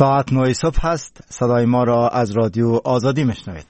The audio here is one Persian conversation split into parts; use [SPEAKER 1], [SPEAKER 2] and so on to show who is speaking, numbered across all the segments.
[SPEAKER 1] ساعت 9 صبح هست. صدای ما را از رادیو آزادی میشنوید.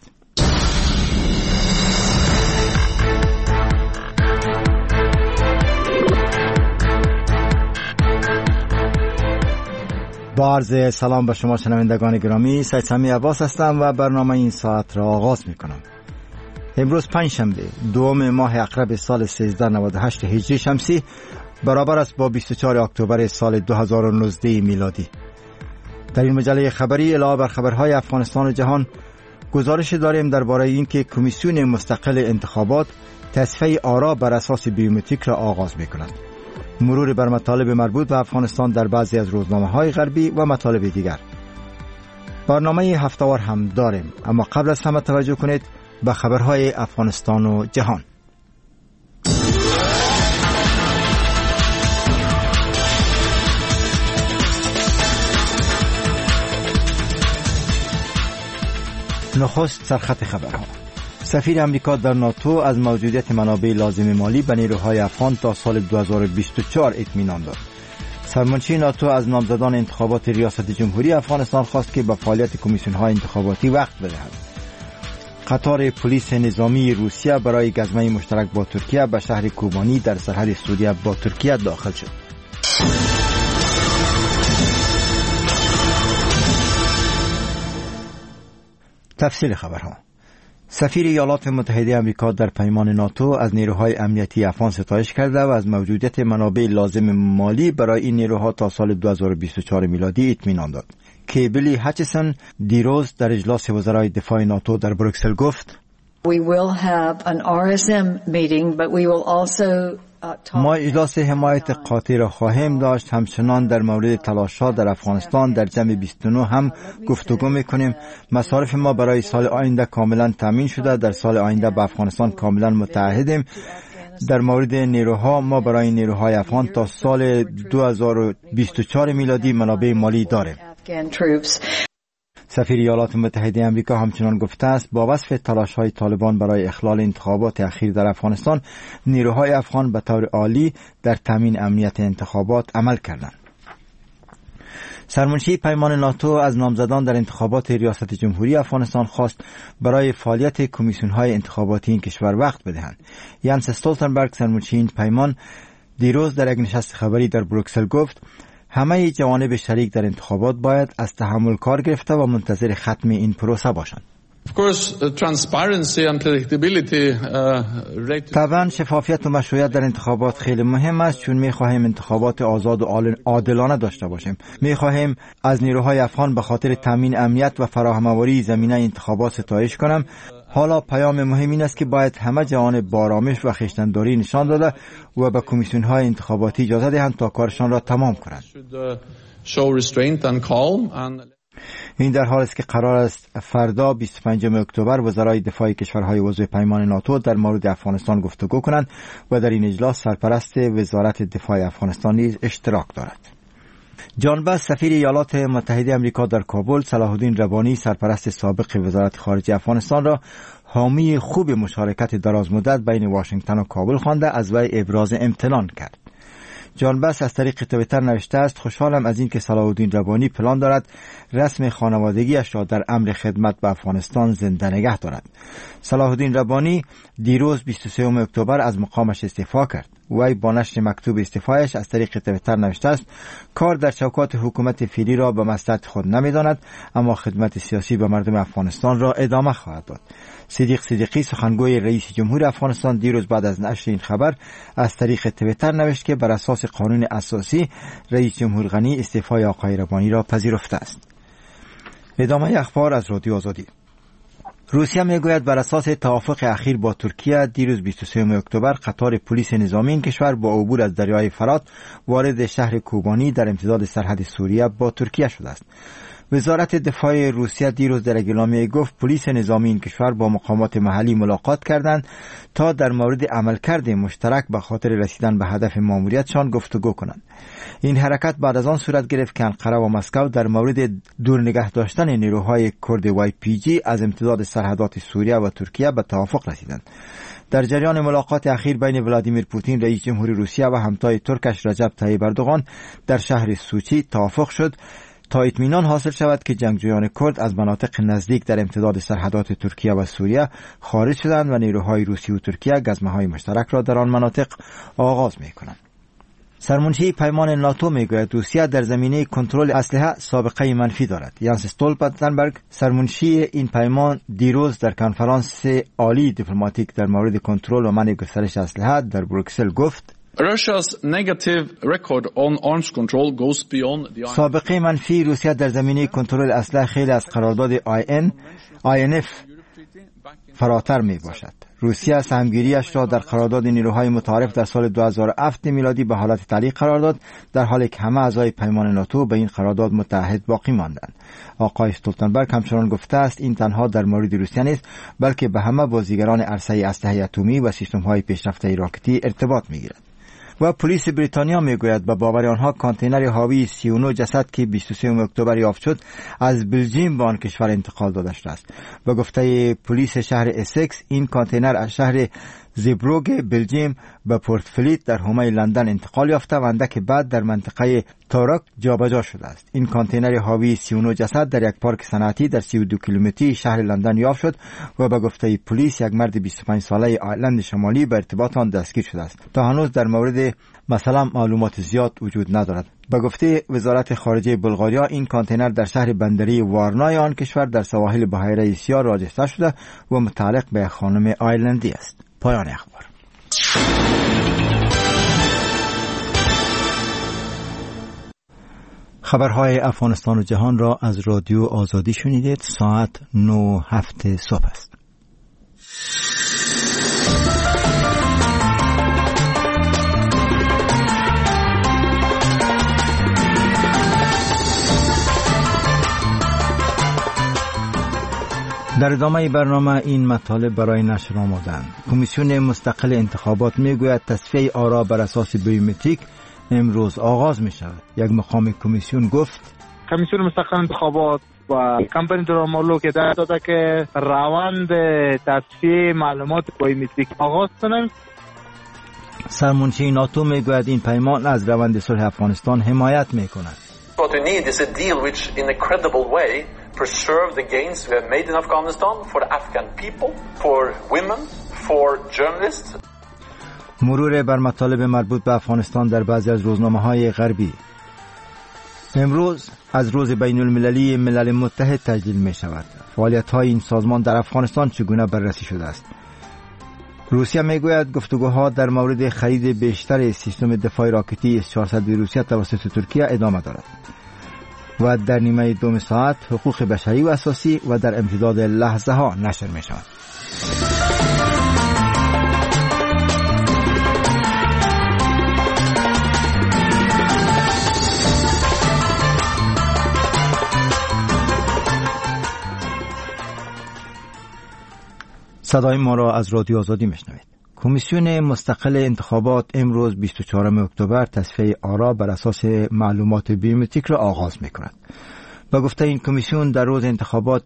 [SPEAKER 1] با عرض سلام به شما شنوندگان گرامی، سید سمی عباس هستم و برنامه این ساعت را آغاز میکنم. امروز پنجشنبه دوم ماه اقرب سال 1398 هجری شمسی برابر است با 24 اکتبر سال 2019 میلادی. در این مجله خبری علاوه بر خبرهای افغانستان و جهان گزارش داریم درباره اینکه کمیسیون مستقل انتخابات تصفیه آرا بر اساس بیومتریک را آغاز می‌کند. مرور بر مطالب مربوط به افغانستان در بعضی از روزنامه‌های غربی و مطالب دیگر. برنامه هفته‌وار هم داریم، اما قبل از همه توجه کنید به خبرهای افغانستان و جهان. نخست سرخط خبرها. سفیر امریکا در ناتو از موجودیت منابع لازم مالی به نیروهای افغان تا سال 2024 اطمینان داد. سرمنشی ناتو از نامزدان انتخابات ریاست جمهوری افغانستان خواست که به فعالیت کمیسیون‌های انتخاباتی وقت بدهند. قطار پلیس نظامی روسیه برای گزمه مشترک با ترکیه به شهر کوبانی در سرحد سوریه با ترکیه داخل شد. تفصیل خبرها. سفیر ایالات متحده آمریکا در پیمان ناتو از نیروهای امنیتی افغان ستایش کرده و از موجودیت منابع لازم مالی برای این نیروها تا سال 2024 میلادی اطمینان داد. کیبلی هچسون دیروز در اجلاس وزرای دفاع ناتو در بروکسل گفت:
[SPEAKER 2] We will have an RSM meeting, but we will also
[SPEAKER 1] ما اجلاس حمایت قاطع را خواهیم داشت. همچنان در مورد تلاش‌ها در افغانستان در جمع 29 هم گفتگو می‌کنیم. مصارف ما برای سال آینده کاملا تامین شده. در سال آینده به افغانستان کاملا متعهدیم. در مورد نیروها، ما برای نیروهای افغان تا سال 2024 میلادی منابع مالی داریم. سفیر ایالات متحده آمریکا همچنان گفته است با وصف تلاش‌های طالبان برای اخلال انتخابات اخیر در افغانستان، نیروهای افغان به طور عالی در تامین امنیت انتخابات عمل کردند. سرمنشی پیمان ناتو از نامزدان در انتخابات ریاست جمهوری افغانستان خواست برای فعالیت کمیسیون‌های انتخاباتی این کشور وقت بدهند. یانس استولتنبرگ سرمنشی این پیمان دیروز در یک نشست خبری در بروکسل گفت همه جوانب شریک در انتخابات باید از تحمل کار گرفته و منتظر ختم این پروسه باشند. طبعا شفافیت و مشروعیت در انتخابات خیلی مهم است، چون می‌خواهیم انتخابات آزاد و عادلانه داشته باشیم. می‌خواهیم از نیروهای افغان به خاطر تامین امنیت و فراهم‌آوری زمینه انتخابات ستایش کنم. حالا پیام مهم این است که باید همه جوانب با آرامش و خویشتن‌داری نشان داده و به کمیسیون‌های انتخاباتی اجازه دهند تا کارشان را تمام کنند. این در حالی است که قرار است فردا 25 اکتبر وزرای دفاع کشورهای عضو پیمان ناتو در مورد افغانستان گفتگو کنند و در این اجلاس سرپرست وزارت دفاع افغانستان نیز اشتراک دارد. جان بس سفیر ایالات متحده آمریکا در کابل صلاح الدین ربانی سرپرست سابق وزارت خارجه افغانستان را حامی خوب مشارکت درازمدت بین واشنگتن و کابل خوانده از وی ابراز امتنان کرد. جان بس از طریق توییتر نوشته است: خوشحالم از این که صلاح الدین ربانی پلان دارد رسم خانوادگیش را در امر خدمت به افغانستان زنده نگه دارد. صلاح الدین ربانی دیروز 23 اکتبر از مقامش استعفا کرد. وی با نشر مکتوب استعفایش از طریق توییتر نوشته است: کار در چوکات حکومت فعلی را به مصلحت خود نمی‌داند، اما خدمت سیاسی به مردم افغانستان را ادامه خواهد داد. صدیق صدیقی سخنگوی رئیس جمهور افغانستان دیروز بعد از نشر این خبر از طریق توییتر نوشت که بر اساس قانون اساسی رئیس جمهور غنی استعفای آقای ربانی را پذیرفته است. ادامه اخبار از رادیو آزادی. روسیه میگوید بر اساس توافق اخیر با ترکیه دیروز 23 اکتبر قطار پلیس نظامی این کشور با عبور از دریای فرات وارد شهر کوبانی در امتداد سرحد سوریه با ترکیه شده است. وزارت دفاع روسیه دیروز در اعلامیه گفت پلیس نظامی این کشور با مقامات محلی ملاقات کردند تا در مورد عملکرد مشترک به خاطر رسیدن به هدف ماموریتشان گفتگو کنند. این حرکت بعد از آن صورت گرفت که انقره و مسکو در مورد دور نگه داشتن نیروهای کرد YPG از امتداد سرحدات سوریه و ترکیه به توافق رسیدند. در جریان ملاقات اخیر بین ولادیمیر پوتین رئیس جمهور روسیه و همتای ترکش رجب طیب اردوغان در شهر سوچی توافق شد تا اطمینان حاصل شود که جنگجویان کرد از مناطق نزدیک در امتداد سرحدات ترکیه و سوریه خارج شدند و نیروهای روسی و ترکیه گزمه‌های مشترک را در آن مناطق آغاز می‌کنند. سرمنشی پیمان ناتو میگوید روسیه در زمینه کنترل اسلحه سابقه منفی دارد. یانس استولتنبرگ سرمنشی این پیمان دیروز در کنفرانس عالی دیپلماتیک در مورد کنترل و منع گسترش اسلحه در بروکسل گفت سابقه منفی روسیه در زمینه کنترل اسلحه خیلی از قرارداد INF فراتر می باشد. روسیه سهمگیریش را در قرارداد نیروهای متعارف در سال 2007 میلادی به حالت تعلیق قرار داد، در حالی که همه اعضای پیمان ناتو به این قرارداد متحد باقی ماندند. آقای استولتنبرگ همچنان گفته است این تنها در مورد روسیه نیست، بلکه به همه بازیگران عرصه اسلحه اتمی و سیستم‌های پیشرفته راکتی ارتباط می‌گیرد. و پلیس بریتانیا میگوید به باور آنها کانتینر حاوی 39 جسد که 23 اکتبر یافت شد از بلژیم به آن کشور انتقال داده شده است. به گفته پلیس شهر اسکس این کانتینر از شهر زیبروگ بلژیم به پورت فلیت در حومه لندن انتقال یافته و اندک بعد در منطقه تارک جابجا شده است. این کانتینر حاوی 39 جسد در یک پارک صنعتی در 32 کیلومتری شهر لندن یافت شد و به گفته پلیس یک مرد 25 ساله آیرلند شمالی به ارتباط آن دستگیر شده است. تا هنوز در مورد مثلا معلومات زیاد وجود ندارد. به گفته وزارت خارجه بلغاریا این کانتینر در شهر بندری وارنای آن کشور در سواحل بحیره سیاه راجسته شده و متعلق به خانم آیرلندی است. پایان اخبار. خبرهای افغانستان و جهان را از رادیو آزادی شنیدید. ساعت 9:07 صبح است. در ادامه برنامه این مطالب برای نشر آمدند. کمیسیون مستقل انتخابات میگوید تصفیه آرا بر اساس بیومتریک امروز آغاز می شود. یک مقام کمیسیون گفت
[SPEAKER 3] کمیسیون مستقل انتخابات و کمپانی درامولو که در داده که روند تصفیه معلومات بیومتریک آغاز کنند.
[SPEAKER 1] سرمنشی ناتو میگوید این پیمان از روند صلح افغانستان حمایت می کند.
[SPEAKER 4] What we need is a deal which in a credible way preserve the gains we have made in Afghanistan for the Afghan people, for women, for journalists.
[SPEAKER 1] مرور بر مطالب مربوط به افغانستان در بعضی از روزنامه‌های غربی. امروز از روز بین المللی ملل متحد تجلیل می شود. فعالیت‌های این سازمان در افغانستان چگونه بررسی شده است؟ روسیه میگوید گفتگوها در مورد خرید بیشتر سیستم دفاع راکتی S-400 روسیه توسط ترکیه ادامه دارد. و در نیمه دوم ساعت حقوق بشری و اساسی و در امتداد لحظه ها نشر می شود. صدای ما را از رادیو آزادی میشنوید. کمیسیون مستقل انتخابات امروز 24 اکتبر تصفیه آرا بر اساس معلومات بیومتریک را آغاز می‌کند. با گفته این کمیسیون در روز انتخابات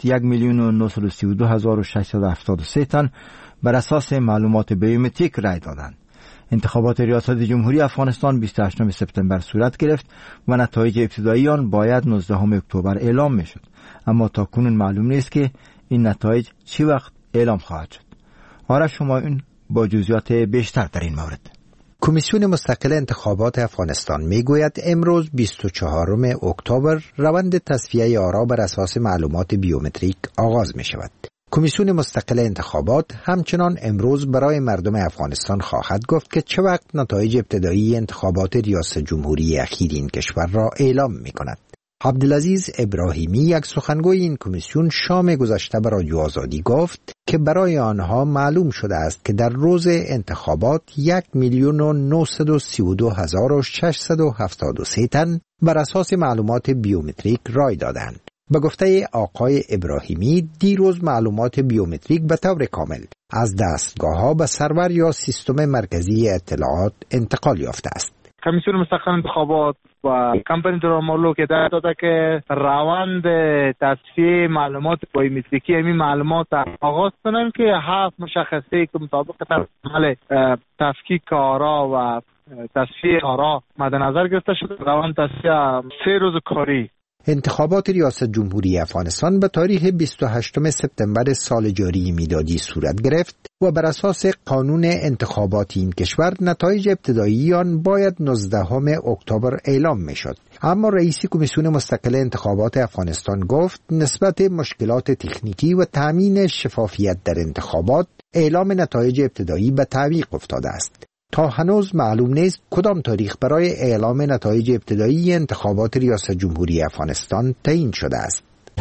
[SPEAKER 1] 1,932,673 تن بر اساس معلومات بیومتریک رای دادند. انتخابات ریاست جمهوری افغانستان 28 سپتامبر صورت گرفت و نتایج ابتدایی آن باید 19 اکتبر اعلام می‌شد، اما تاکنون معلوم نیست که این نتایج چه وقت اعلام خواهد شد. آرش شمایون با جزئیات بیشتر در این مورد.
[SPEAKER 5] کمیسیون مستقل انتخابات افغانستان میگوید امروز 24 اکتبر روند تصفیه آرا بر اساس معلومات بیومتریک آغاز می شود. کمیسیون مستقل انتخابات همچنان امروز برای مردم افغانستان خواهد گفت که چه وقت نتایج ابتدایی انتخابات ریاست جمهوری اخیر این کشور را اعلام می کند. عبدالعزیز ابراهیمی یک سخنگوی این کمیسیون شام گذشته به رادیو آزادی گفت که برای آنها معلوم شده است که در روز انتخابات 1,932,673 تن بر اساس معلومات بیومتریک رای دادند. به گفته آقای ابراهیمی دیروز معلومات بیومتریک به طور کامل از دستگاه‌ها به سرور یا سیستم مرکزی اطلاعات انتقال یافته است.
[SPEAKER 3] کمیسیون مستقل انتخابات و کمپانی درامولو که در داده که روند تصفیه معلومات بیومتریکی همین معلومات آغاز کنند که 7 مشخصه که مطابق عمل تفکیک آرا و تصفیه آرا مد نظر گرفته شده. روند تصفیه 3 روز کاری
[SPEAKER 5] انتخابات ریاست جمهوری افغانستان به تاریخ 28 سپتامبر سال جاری میلادی صورت گرفت و بر اساس قانون انتخابات این کشور نتایج ابتدایی آن باید 19 اکتبر اعلام میشد. اما رئیس کمیسیون مستقل انتخابات افغانستان گفت نسبت مشکلات تکنیکی و تامین شفافیت در انتخابات اعلام نتایج ابتدایی به تعویق افتاده است. تا هنوز معلوم نیست کدام تاریخ برای اعلام نتایج ابتدایی انتخابات ریاست جمهوری افغانستان تعیین شده است.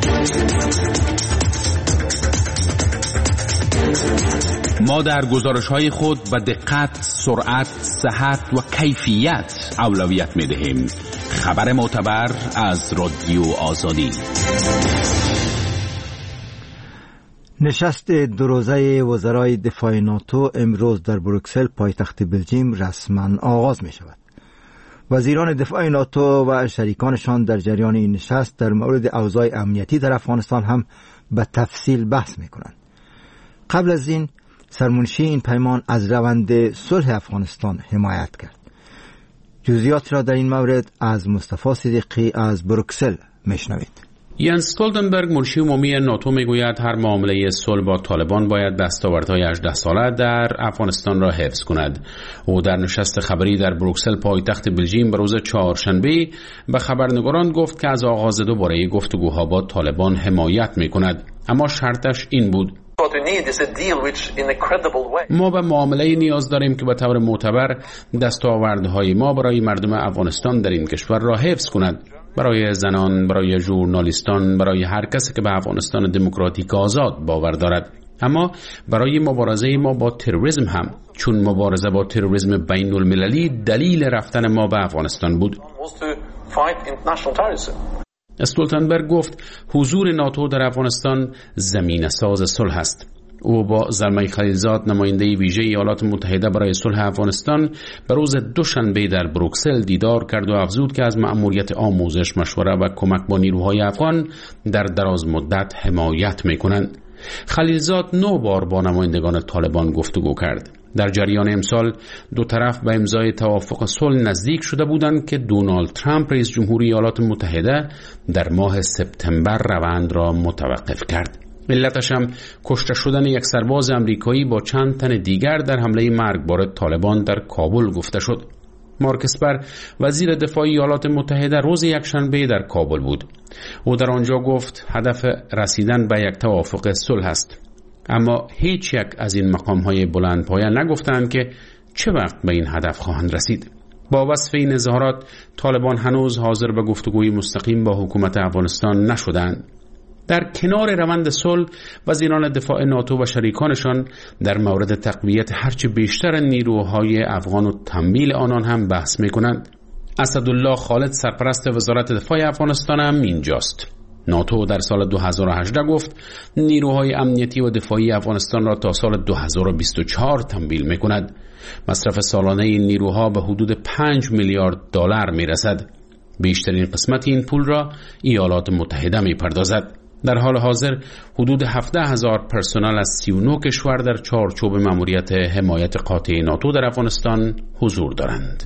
[SPEAKER 6] ما در گزارش‌های خود به دقت، سرعت، صحت و کیفیت اولویت می‌دهیم. خبر معتبر از رادیو آزادی.
[SPEAKER 1] نشست دو روزه وزرای دفاع ناتو امروز در بروکسل پایتخت بلژیم رسما آغاز می شود. وزیران دفاع ناتو و شریکانشان در جریان این نشست در مورد اوضاع امنیتی در افغانستان هم به تفصیل بحث می کنند. قبل از این سرمنشی این پیمان از روند صلح افغانستان حمایت کرد. جزئیات را در این مورد از مصطفی صدیقی از بروکسل میشنوید.
[SPEAKER 6] ینس استولتنبرگ منشی عمومی ناتو میگوید هر معامله صلح با طالبان باید دستاوردهای 18 ساله در افغانستان را حفظ کند. او در نشست خبری در بروکسل پایتخت بلژیم به روز چهارشنبه به خبرنگاران گفت که از آغاز دوباره گفتگوها با طالبان حمایت میکند، اما شرطش این بود: ما به معامله نیاز داریم که به طور معتبر دستاوردهای ما برای مردم افغانستان در این کشور را حفظ کند، برای زنان، برای ژورنالیستان، برای هر کسی که به افغانستان دموکراتیک آزاد باور دارد، اما برای مبارزه ما با تروریسم هم، چون مبارزه با تروریسم بین المللی دلیل رفتن ما به افغانستان بود. استولتنبرگ گفت حضور ناتو در افغانستان زمینه ساز صلح است. او با زلمه خلیلزاد نماینده ویژه ایالات متحده برای صلح افغانستان به روز دوشنبه در بروکسل دیدار کرد و افزود که از مأموریت آموزش، مشوره و کمک با نیروهای افغان در دراز مدت حمایت می‌کنند. خلیلزاد 9 بار با نمایندگان طالبان گفتگو کرد. در جریان امسال دو طرف به امضای توافق صلح نزدیک شده بودند که دونالد ترامپ رئیس جمهوری ایالات متحده در ماه سپتامبر روند را متوقف کرد. علتش هم کشته شدن یک سرباز امریکایی با چند تن دیگر در حمله مرگبار طالبان در کابل گفته شد. مارک اسپر وزیر دفاع ایالات متحده روز یکشنبه در کابل بود. او در آنجا گفت هدف رسیدن به یک توافق صلح است، اما هیچ یک از این مقام‌های بلندپایه نگفتند که چه وقت به این هدف خواهند رسید. با وصف این اظهارات طالبان هنوز حاضر به گفتگوی مستقیم با حکومت افغانستان نشدند. در کنار روند صلح، وزیران دفاع ناتو و شریکانشان در مورد تقویت هرچه بیشتر نیروهای افغان و تمویل آنان هم بحث می‌کنند. اسدالله خالد سرپرست وزارت دفاع افغانستان هم اینجاست. ناتو در سال 2018 گفت نیروهای امنیتی و دفاعی افغانستان را تا سال 2024 تمویل می‌کند. مصرف سالانه این نیروها به حدود 5 میلیارد دلار می‌رسد. بیشترین قسمت این پول را ایالات متحده می‌پردازد. در حال حاضر حدود 17,000 پرسنل از 39 کشور در چارچوب مأموریت حمایت قاطع ناتو در افغانستان حضور دارند.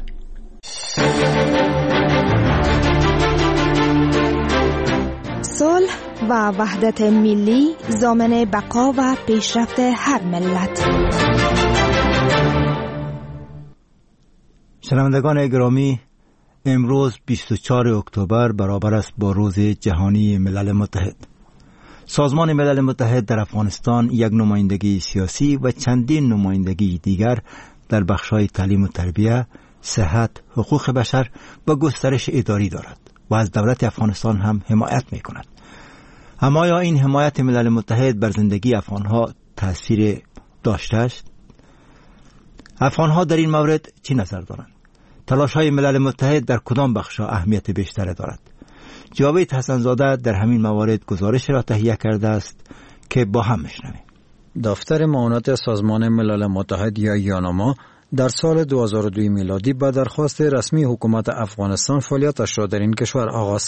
[SPEAKER 7] صلح و وحدت ملی ضامن بقا و پیشرفت هر ملت.
[SPEAKER 1] شنوندگان گرامی، امروز 24 اکتبر برابر است با روز جهانی ملل متحد. سازمان ملل متحد در افغانستان یک نمایندگی سیاسی و چندین نمایندگی دیگر در بخش‌های تعلیم و تربیت، صحت، حقوق بشر و گسترش اداری دارد و از دولت افغانستان هم حمایت می‌کند. اما آیا این حمایت ملل متحد بر زندگی افغان‌ها تأثیر داشته است؟ افغان‌ها در این مورد چی نظر دارند؟ تلاش‌های ملل متحد در کدام بخش‌ها اهمیت بیشتر دارد؟ جاوید حسن‌زاده در همین موارد گزارش را تهیه کرده است که با هم میشنویم.
[SPEAKER 8] دفتر معاونت سازمان ملل متحد یا یانما در سال 2002 میلادی به درخواست رسمی حکومت افغانستان فعالیتش را در این کشور آغاز کرد.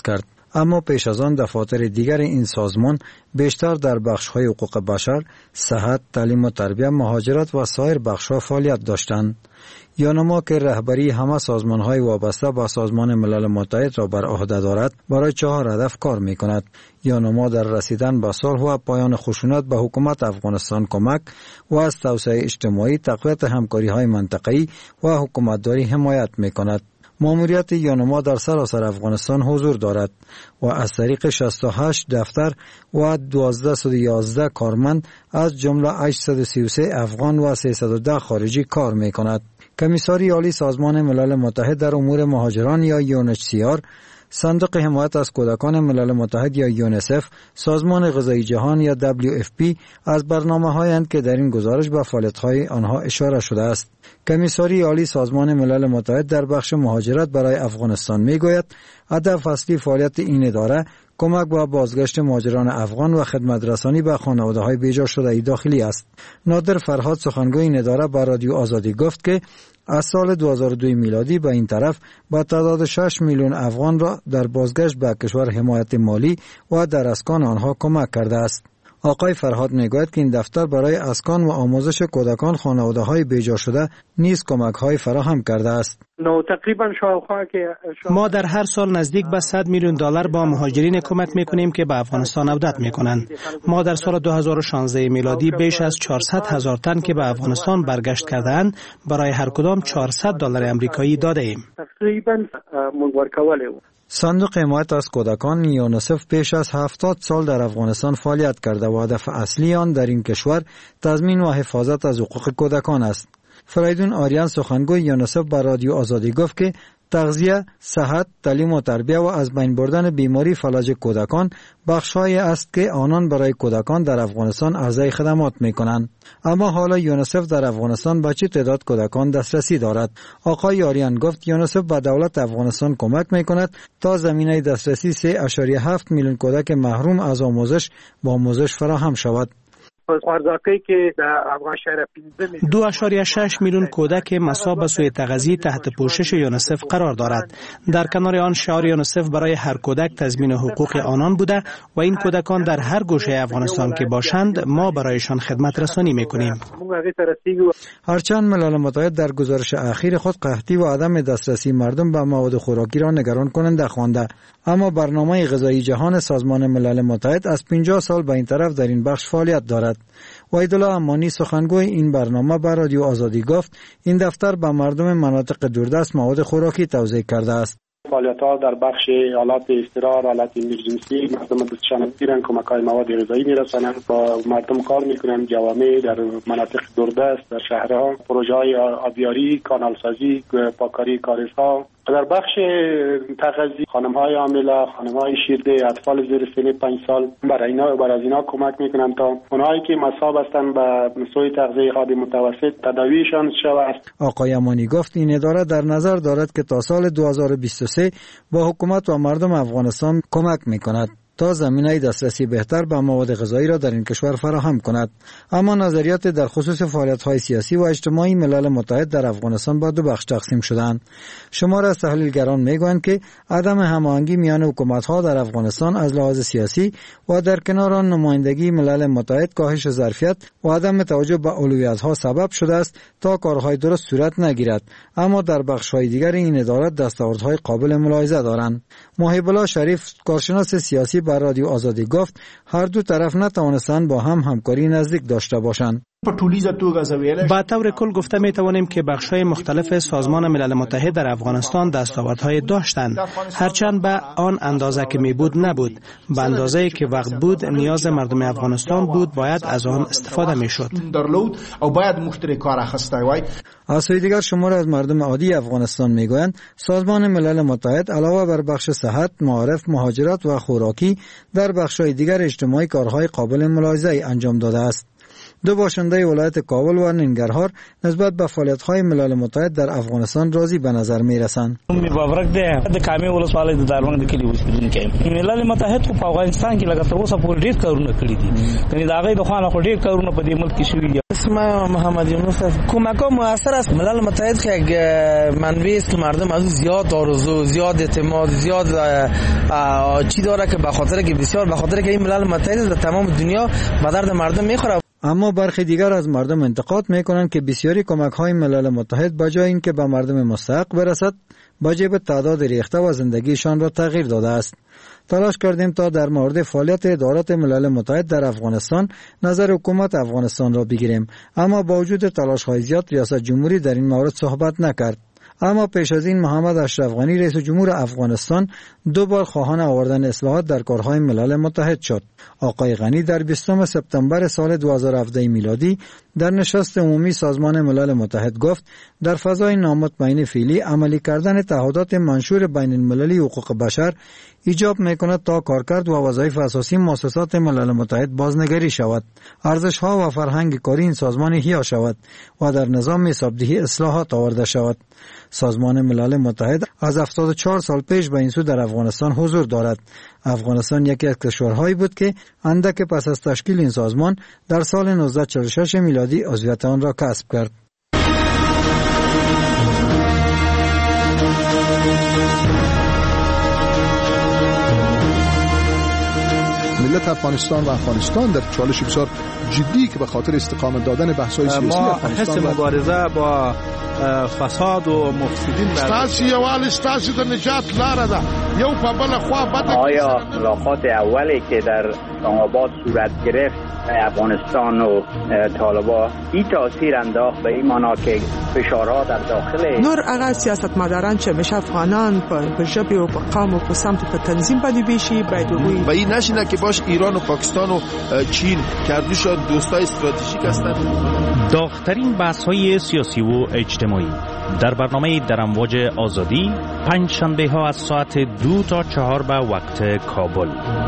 [SPEAKER 8] اما پیش از آن دفاتر دیگر این سازمان بیشتر در بخش‌های حقوق بشر، صحت، تعلیم و تربیت، مهاجرت و سایر بخش‌ها فعالیت داشتند. یونما که رهبری همه سازمان‌های وابسته به سازمان ملل متحد را بر عهده دارد، برای 4 هدف کار می‌کند. یونما در رسیدن به صلح و پایان خشونت به حکومت افغانستان کمک و از توسعه اجتماعی، تقویت همکاری‌های منطقه‌ای و حکومتداری حمایت می‌کند. ماموریت یونما در سراسر افغانستان حضور دارد و از طریق 68 دفتر و 1211 کارمند از جمله 833 افغان و 310 خارجی کار می‌کند. کمیساری عالی سازمان ملل متحد در امور مهاجران یا UNHCR، صندوق حمایت از کودکان ملل متحد یا یونسف، سازمان غذایی جهان یا WFP از برنامه‌هایند که در این گزارش به فعالیت‌های آنها اشاره شده است. کمیساری عالی سازمان ملل متحد در بخش مهاجرت برای افغانستان می‌گوید هدف اصلی فعالیت این اداره کمک به بازگشت مهاجران افغان و خدمت رسانی به خانواده‌های بیجا شده داخلی است. نادر فرهاد سخنگوی این اداره به رادیو آزادی گفت که از سال 2002 میلادی به این طرف با تعداد 6 میلیون افغان را در بازگشت به کشور حمایت مالی و در اسکان آنها کمک کرده است. آقای فرهاد میگوید که این دفتر برای اسکان و آموزش کودکان خانواده‌های بیجا شده نیز کمک‌های فراهم کرده است.
[SPEAKER 9] ما در هر سال نزدیک به 100 میلیون دلار با مهاجرین کمک میکنیم که به افغانستان عودت میکنند. ما در سال 2016 میلادی بیش از 400,000 تن که به افغانستان برگشت کرده‌اند برای هر کدام $400 آمریکایی داده ایم.
[SPEAKER 8] صندوق حمایت از کودکان یونسف پیش از 70 سال در افغانستان فعالیت کرده و هدف اصلی آن در این کشور تضمین و حفاظت از حقوق کودکان است. فریدون آریان سخنگوی یونسف به رادیو آزادی گفت که تغذیه، صحت، تعلیم و تربیت و از بین بردن بیماری فلج کودکان بخش‌هایی است که آنان برای کودکان در افغانستان عرضه خدمات می‌کنند. اما حالا یونسف در افغانستان به چه تعداد کودکان دسترسی دارد؟ آقای آریان گفت یونسف به دولت افغانستان کمک می‌کند تا زمینه دسترسی 3.7 میلیون کودک محروم از آموزش با آموزش فراهم شود.
[SPEAKER 9] 2.6 میلیون کودک مصاب به سوء تغذیه تحت پوشش یونسف قرار دارد. در کنار آن شعار یونسف برای هر کودک تضمین حقوق آنان بوده و این کودکان در هر گوشه افغانستان که باشند ما برایشان خدمت رسانی میکنیم.
[SPEAKER 8] هرچند ملل متحد در گزارش اخیر خود قحطی و عدم دسترسی مردم به مواد خوراکی را نگران کننده خوانده، اما برنامه غذایی جهان سازمان ملل متحد از 50 سال به این طرف در این بخش فعالیت دارد. وحیدالله امانی سخنگوی این برنامه به رادیو آزادی گفت این دفتر به مردم مناطق دوردست مواد خوراکی توزیع کرده است.
[SPEAKER 10] فعالیت‌ها در بخش حالات اضطرار، حالات امرجنسی، مردم دستشان می‌گیرند، کمک‌های مواد غذایی می‌رسانند، با مردم کار می‌کنند، جوامع در مناطق دوردست، در شهرها، پروژه‌های آبیاری، کانالسازی، پاککاری کاریزها. در بخش تغذیه خانم‌های حامله، خانم‌های شیرده، اطفال زیر سن 5 سال برای اینا کمک می‌کنند تا اونایی که مصاب هستند به سوء تغذیه حاد متوسط تداویشان شود.
[SPEAKER 8] آقای امانی گفت این اداره در نظر دارد که تا سال 2023 با حکومت و مردم افغانستان کمک می‌کند تا زمینه دسترسی بهتر به مواد غذایی را در این کشور فراهم کند. اما نظریات در خصوص فعالیت‌های سیاسی و اجتماعی ملل متحد در افغانستان با 2 بخش تقسیم شدند. شمار از تحلیلگران میگویند که عدم هماهنگی میان حکومت‌ها در افغانستان از لحاظ سیاسی و در کنار آن نمایندگی ملل متحد، کاهش ظرفیت و عدم توجه به اولویت‌ها سبب شده است تا کارهای درست صورت نگیرد. اما در بخش‌های دیگر این اداره دستاوردهای قابل ملاحظه دارند. محب الله شریف کارشناس سیاسی بر رادیو آزادی گفت هر دو طرف نتوانستند با هم همکاری نزدیک داشته باشند.
[SPEAKER 9] با طور کل گفته می توانیم که بخش‌های مختلف سازمان ملل متحد در افغانستان دستاوردهای داشتند، هرچند به آن اندازه که می بود نبود. به اندازه‌ای که وقت بود نیاز مردم افغانستان بود باید از آن استفاده می شد.
[SPEAKER 8] از سوی دیگر شمار از مردم عادی افغانستان می گویند سازمان ملل متحد علاوه بر بخش صحت، معارف، مهاجرت و خوراکی در بخش‌های دیگر اجتماعی کارهای قابل ملاحظه انجام داده است. 2 باشنده ولایت کابل و ننگرهار نسبت به فعالیت‌های ملل متحد در افغانستان راضی به نظر می‌رسند.
[SPEAKER 11] د کامې ولسوالۍ د داروان د کلی اوسیدونکي ملل متحد په افغانستان کې لکه تر اوسه پورې ډېر کارونه کړي دي. کني دا غي د خوانه خو ډېر کارونه په دې ملک کې شوي دي.
[SPEAKER 12] اسم محمد یونس است. کمک‌ها مؤثر است. ملل متحد که یک منبع است که مردم از زیاد آرزو، زیاد اعتماد، زیاد چی داره که به خاطر که این ملل متحد در تمام دنیا به درد مردم میخوره.
[SPEAKER 8] اما برخی دیگر از مردم انتقاد میکنند که بسیاری کمک‌های ملل متحد بجای اینکه به مردم مستحق برسد، با جیب تعداد ریخته و زندگیشان را تغییر داده است. تلاش کردیم تا در مورد فعالیت ادارات ملل متحد در افغانستان نظر حکومت افغانستان را بگیریم، اما با وجود تلاش‌های زیاد ریاست جمهوری در این مورد صحبت نکرد. اما پیش از این محمد اشرف غنی رئیس جمهور افغانستان 2 بار خواهان آوردن اصلاحات در کارهای ملل متحد شد. آقای غنی در 20 سپتامبر سال 2017 میلادی در نشست عمومی سازمان ملل متحد گفت در فضای نامطمئن فعلی عملی کردن تعهدات منشور بین المللی حقوق بشر ایجاب میکند تا کارکرد و وظایف اساسی مؤسسات ملل متحد بازنگری شود، ارزش‌ها و فرهنگ کاری این سازمان احیا شود و در نظام حسابدهی اصلاحات آورده شود. سازمان ملل متحد از 74 سال پیش به این سو در افغانستان حضور دارد. افغانستان یکی از کشورهایی بود که اندک پس از تشکیل این سازمان در سال 1946 میلادی عضویت آن را کسب کرد.
[SPEAKER 13] ملت افغانستان و افغانستان در چالش بسیار جدی که به خاطر استقامت دادن بحث‌های سیاسی افغانستان
[SPEAKER 14] حس مبارزه با فساد و مفسدین
[SPEAKER 15] ستاسو یوال ستاسو د نجات لاره ده یو په بل خوا بده.
[SPEAKER 16] آیا ملاقات اولی که در اسلام آباد صورت گرفت افغانستان و طالبان این تاثیر انداخت به این معنا که فشارها در داخل
[SPEAKER 17] نور هغه سیاستمداران چې میشه افغانان په ژبه او په قوم او په سمت په تنظیم باندې بشي باید وي
[SPEAKER 15] و این نشینه که باش ایران و پاکستان و چین کردوش دوستای استراتژیک هستند.
[SPEAKER 18] داغ‌ترین بحث‌های سیاسی و اجتماعی در برنامه در امواج آزادی پنج شنبه ها از ساعت 2 تا 4 به وقت کابل.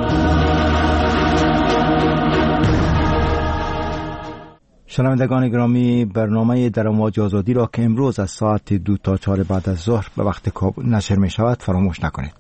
[SPEAKER 1] شنوندگان گرامی، برنامه در امواج آزادی را که امروز از ساعت 2 تا 4 بعد از ظهر به وقت کابل نشر می شود فراموش نکنید.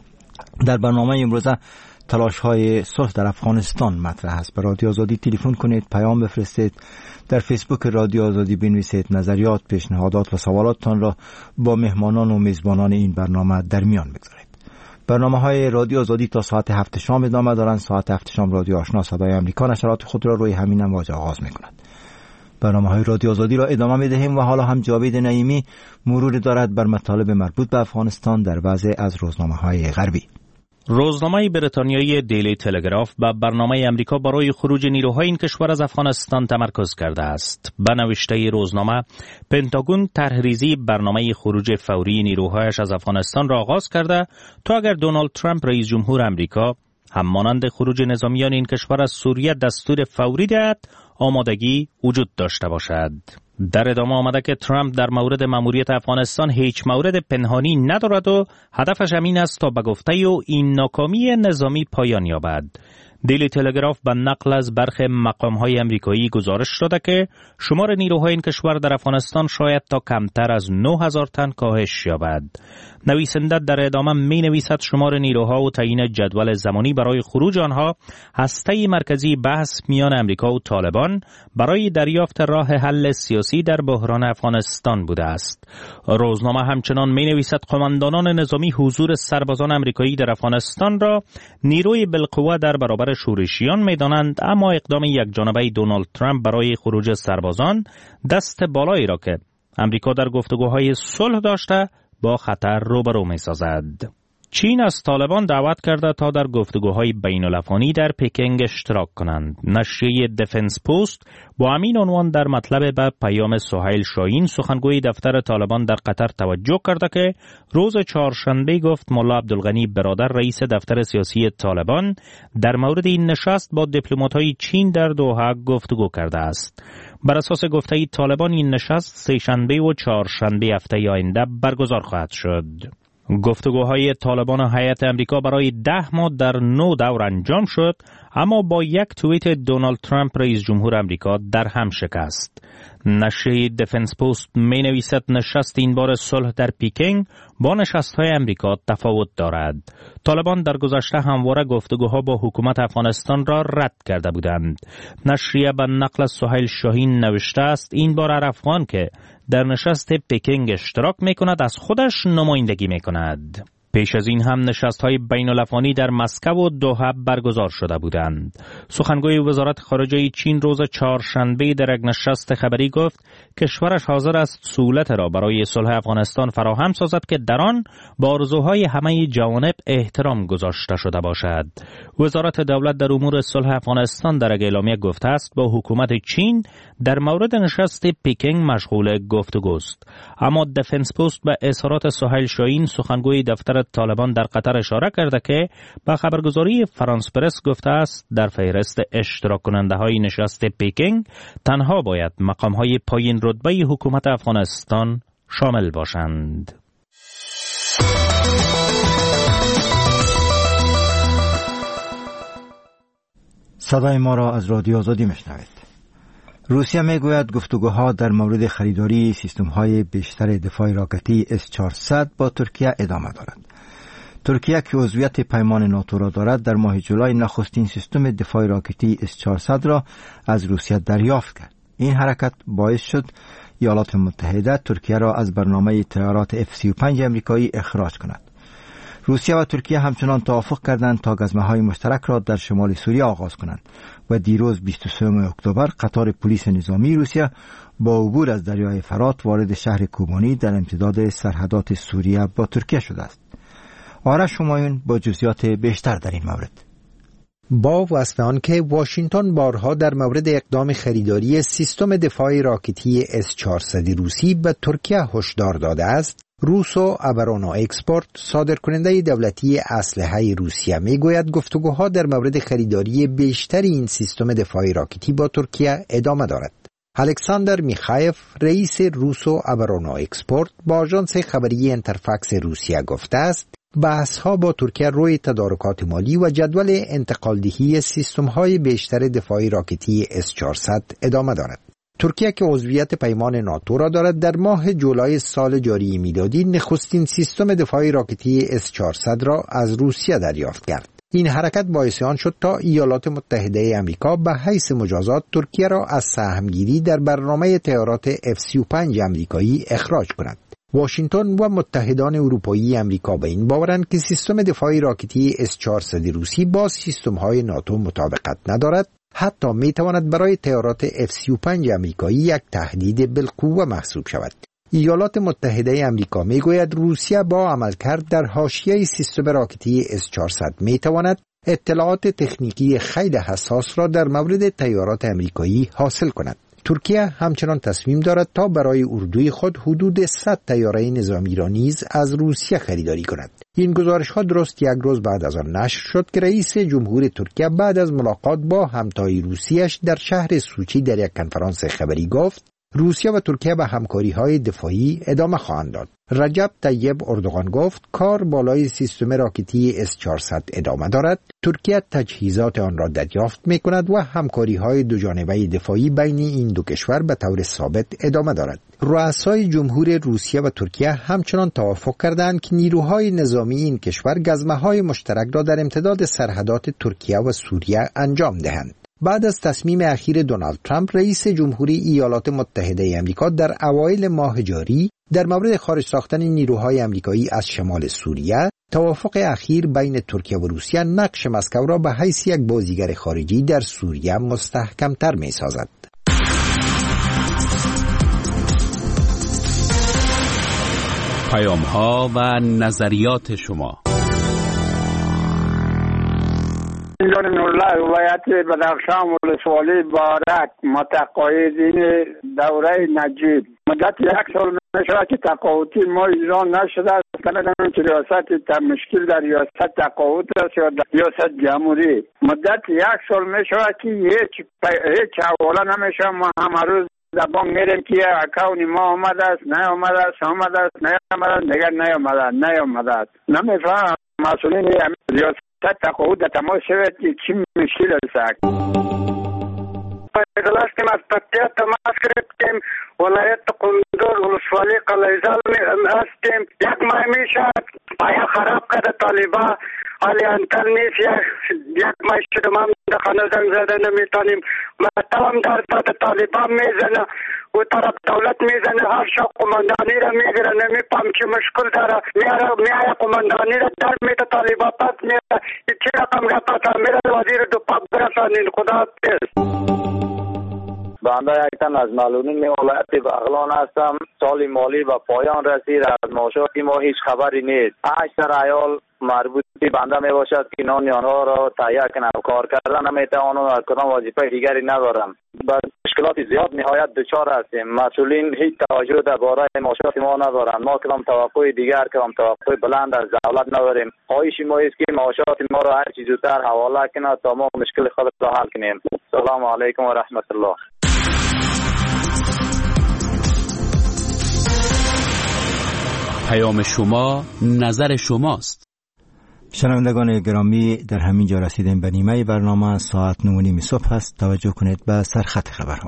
[SPEAKER 1] در برنامه امروز تلاش های صلح در افغانستان مطرح است. به رادیو آزادی تلفن کنید، پیام بفرستید، در فیسبوک رادیو آزادی بنویسید، نظریات، پیشنهادات و سوالاتتان را با مهمانان و میزبانان این برنامه در میان بگذارید. برنامه های رادیو آزادی تا ساعت 7 شام ادامه دارند. ساعت 7 شام رادیو آشنا صدای آمریکا نشرات خود را روی همین امواج آغاز می‌کند. برنامه های رادیو آزادی را ادامه می‌دهیم و حالا هم جاوید نعیمی مرور دارد بر مطالب مربوط به افغانستان در بعضی از روزنامه‌های غربی.
[SPEAKER 18] روزنامه بریتانیایی دیلی تلگراف به برنامه امریکا برای خروج نیروهای این کشور از افغانستان تمرکز کرده است. به نوشته روزنامه، پنتاگون طرح‌ریزی برنامه خروج فوری نیروهایش از افغانستان را آغاز کرده تا اگر دونالد ترامپ رئیس جمهور امریکا همانند خروج نظامیان این کشور از سوریه دستور فوری دهد، آمادگی وجود داشته باشد. در ادامه آمده که ترامپ در مورد مأموریت افغانستان هیچ مورد پنهانی ندارد و هدفش همین است تا به گفته او این ناکامی نظامی پایان یابد. دیلی تلگراف به نقل از برخی مقام‌های امریکایی گزارش داده که شمار نیروهای این کشور در افغانستان شاید تا کمتر از 9000 تن کاهش یابد. نویسنده در ادامه می نویسد شمار نیروها و تعیین جدول زمانی برای خروج آنها هسته مرکزی بحث میان امریکا و طالبان برای دریافت راه حل سیاسی در بحران افغانستان بوده است. روزنامه همچنان می نویسد قماندانان نظامی حضور سربازان امریکایی در افغانستان را نیروی بالقوه در برابر شورشیان می دانند، اما اقدام یکجانبه دونالد ترامپ برای خروج سربازان دست بالایی را که امریکا در گفتگوهای صلح داشته با خطر روبرو می سازد. چین از طالبان دعوت کرده تا در گفتگوهای بین الافغانی در پکینگ اشتراک کنند. نشریه دفنس پوست با همین عنوان در مطلب به پیام سهیل شاهین سخنگوی دفتر طالبان در قطر توجه کرده که روز چهارشنبه گفت ملا عبدالغنی برادر رئیس دفتر سیاسی طالبان در مورد این نشست با دیپلمات‌های چین در دوحه گفتگو کرده است. بر اساس گفته طالبان این نشست سه‌شنبه و چهارشنبه هفته آینده برگزار خواهد شد. گفتگوهای طالبان و هیئت امریکا برای 10 ماه در 9 دور انجام شد، اما با یک توییت دونالد ترامپ رئیس جمهور امریکا در هم شکست. نشریه دفنس پست می نویسد نشست این بار صلح در پیکنگ با نشست‌های امریکا تفاوت دارد. طالبان در گذشته همواره گفتگوها با حکومت افغانستان را رد کرده بودند. نشریه به نقل از سهیل شاهین نوشته است این بار هر افغان که در نشست پیکنگ اشتراک می کند از خودش نمایندگی می کند. پیش از این هم نشست‌های بین‌الافغانی در مسکو و دوحه برگزار شده بودند. سخنگوی وزارت خارجه چین روز چهارشنبه در یک نشست خبری گفت کشورش حاضر است سهولت را برای صلح افغانستان فراهم سازد که در آن با آرزوهای همه جوانب احترام گذاشته شده باشد. وزارت دولت در امور صلح افغانستان در یک اعلامیه گفته است با حکومت چین در مورد نشست پیکنگ مشغول گفتگوست. اما دفنس پست به اظهارات سهیل شاهین سخنگوی دفتر طالبان در قطر اشاره کرده که با خبرگزاری فرانس پرس گفته است در فهرست اشتراک کننده های نشست پیکنگ تنها باید مقام های پایین رتبه حکومت افغانستان شامل باشند.
[SPEAKER 1] صدای ما را از رادیو آزادی میشنوید. روسیه میگوید گفتگوها در مورد خریداری سیستم‌های بیشتر دفاع راکتی S-400 با ترکیه ادامه دارد. ترکیه که عضویت پیمان ناتو را دارد در ماه جولای نخستین سیستم دفاع راکتی S-400 را از روسیه دریافت کرد. این حرکت باعث شد ایالات متحده ترکیه را از برنامه طیارات F-35 امریکایی اخراج کند. روسیه و ترکیه همچنان توافق کردند تا گزمه‌های مشترک را در شمال سوریه آغاز کنند و دیروز 23 اکتبر قطار پلیس نظامی روسیه با عبور از دریای فرات وارد شهر کوبانی در امتداد سرحدات سوریه با ترکیه شده است. آرش همایون با جزئیات بیشتر در این مورد.
[SPEAKER 5] با وصف آن که واشنگتن بارها در مورد اقدام خریداری سیستم دفاع راکتی S-400 روسی به ترکیه هشدار داده است، روسو ابرانو اکسپورت صادرکننده دولتی اسلحه روسیه میگوید گفتگوها در مورد خریداری بیشتر این سیستم دفاع راکتی با ترکیه ادامه دارد. الکساندر میخایف رئیس روسو ابرانو اکسپورت با آژانس خبری انترفاکس روسیه گفته است بحث‌ها با ترکیه روی تدارکات مالی و جدول انتقالدهی سیستم‌های بیشتر دفاعی راکتی S-400 ادامه دارد. ترکیه که عضویت پیمان ناتو را دارد در ماه جولای سال جاری میلادی نخستین سیستم دفاعی راکتی S-400 را از روسیه دریافت کرد. این حرکت باعث آن شد تا ایالات متحده آمریکا به حیث مجازات ترکیه را از سهمگیری در برنامه طیارات F-35 امریکایی اخراج کند. واشنگتن و متحدان اروپایی امریکا به این باورند که سیستم دفاعی راکتی S-400 روسی با سیستم‌های ناتو مطابقت ندارد، حتی میتواند برای طیارات F-35 امریکایی یک تهدید بالقوه محسوب شود. ایالات متحده امریکا میگوید روسیه با عملکرد در حاشیه سیستم راکتی S-400 میتواند اطلاعات تکنیکی خیلی حساس را در مورد طیارات امریکایی حاصل کند. ترکیه همچنان تصمیم دارد تا برای اردوی خود حدود 100 طیاره نظامی را نیز از روسیه خریداری کند. این گزارش‌ها درست یک روز بعد از آن نشر شد که رئیس جمهور ترکیه بعد از ملاقات با همتای روسیش در شهر سوچی در یک کنفرانس خبری گفت روسیه و ترکیه به همکاری‌های دفاعی ادامه خواهند داد. رجب طیب اردوغان گفت کار بالای سیستم راکتی S-400 ادامه دارد. ترکیه تجهیزات آن را دریافت می‌کند و همکاری‌های دوجانبه دفاعی بین این دو کشور به طور ثابت ادامه دارد. رؤسای جمهور روسیه و ترکیه همچنان توافق کردند که نیروهای نظامی این کشور گزمه‌های مشترک را در امتداد سرحدات ترکیه و سوریه انجام دهند. بعد از تصمیم اخیر دونالد ترامپ رئیس جمهوری ایالات متحده آمریکا در اوایل ماه جاری در مورد خارج ساختن نیروهای آمریکایی از شمال سوریه، توافق اخیر بین ترکیه و روسیه نقش مسکو را به حیث یک بازیگر خارجی در سوریه مستحکم‌تر می‌سازد.
[SPEAKER 6] پیام‌ها و نظریات شما.
[SPEAKER 19] اینجان نورالله ولایت بدخشان ولسوالی بارک متقاعدین دوره نجیب مدت 1 سال میشود که تقاعدی ما ایران نشده است. کنم که ریاست مشکل در ریاست تقاعد است یا ریاست جمهوری مدت 1 سال میشود که هیچ حواله نمیشه. ما همه روز زبان میریم که اکاونی ما آمده است نیامده است آمده است نیامده است نگه نیامده است نمیفهم مسئولین ریاست تقاعد تمام شود چی مشکل است؟ پیداستیم از پتیات تماس کردیم ولایت قندوز ولسوالی قلعه‌زال هستیم. یک ماه میشه پایا خراب کرده طالبا حالی انتر نیست. یک ماه شده ما در خانه زنگ زده نمیتونیم. مطمئن در ساعت طالبا میزنه و طرف دولت میزنه. هر شب قماندانی را میگیره نمیپام چی مشکل داره. میاره قماندانی را در میده طالبا پس میره چی رقم گفتا میره وزیر دو پاک برسانین. خدا حافظ.
[SPEAKER 20] بنده یک تن از معلولین ولایت بغلان هستم. سال مالی به پایان رسید. از معاشات ما هیچ خبری نیست. اکثر عیال مربوط بنده می باشد که نان آنها را تهیه کنم. کار کردن نمیتوانم و کدام وظیفه دیگری ندارم. با مشکلات زیاد نهایت دچار هستیم. مسئولین هیچ توجه درباره معاشات ما ندارند. ما کدام توقع دیگر کدام توقع بلند از دولت نداریم. خواهش ما است که معاشات ما را هر چیز زودتر حواله کنه تا ما مشکل خود را حل کنیم. سلام علیکم و رحمت الله.
[SPEAKER 6] پیام شما نظر شماست.
[SPEAKER 1] شنوندگان گرامی، در همین جا رسیدیم به نیمه برنامه. ساعت 9:30 صبح است. توجه کنید به سرخط خبرها.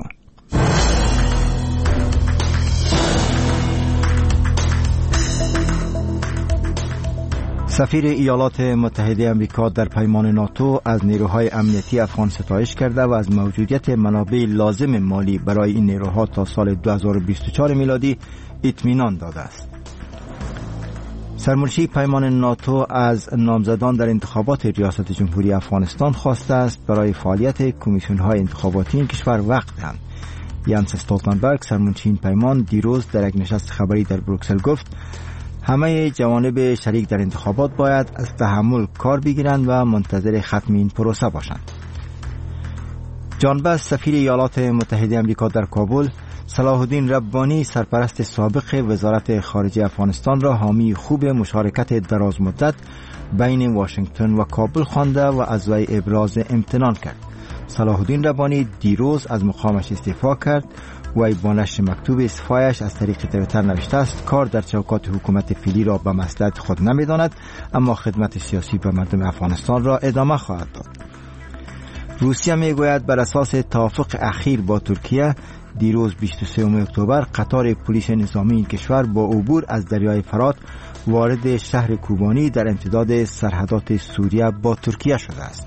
[SPEAKER 1] سفیر ایالات متحده آمریکا در پیمان ناتو از نیروهای امنیتی افغان ستایش کرده و از موجودیت منابع لازم مالی برای این نیروها تا سال 2024 میلادی اطمینان داده است. سرمنشی پیمان ناتو از نامزدان در انتخابات ریاست جمهوری افغانستان خواسته است برای فعالیت کمیسیون‌های انتخاباتی این کشور وقت دهند. یانس استولتنبرگ سرمنشی این پیمان دیروز در یک نشست خبری در بروکسل گفت همه جوانب شریک در انتخابات باید از تحمل کار بگیرند و منتظر ختم این پروسه باشند. جان بس سفیر ایالات متحده آمریکا در کابل صلاح الدین ربانی سرپرست سابق وزارت خارجه افغانستان را حامی خوب مشارکت دراز مدت بین واشنگتن و کابل خوانده و از وی ابراز امتنان کرد. صلاح الدین ربانی دیروز از مقامش استعفا کرد. وی با نشر مکتوب استعفایش از طریق توییتر نوشته است کار در چوکات حکومت فعلی را به مصلحت خود نمی‌داند، اما خدمت سیاسی به مردم افغانستان را ادامه خواهد داد. روسیه میگوید بر اساس توافق اخیر با ترکیه دیروز 23 اکتبر قطار پلیس نظامی این کشور با عبور از دریای فرات وارد شهر کوبانی در امتداد سرحدات سوریه با ترکیه شده است.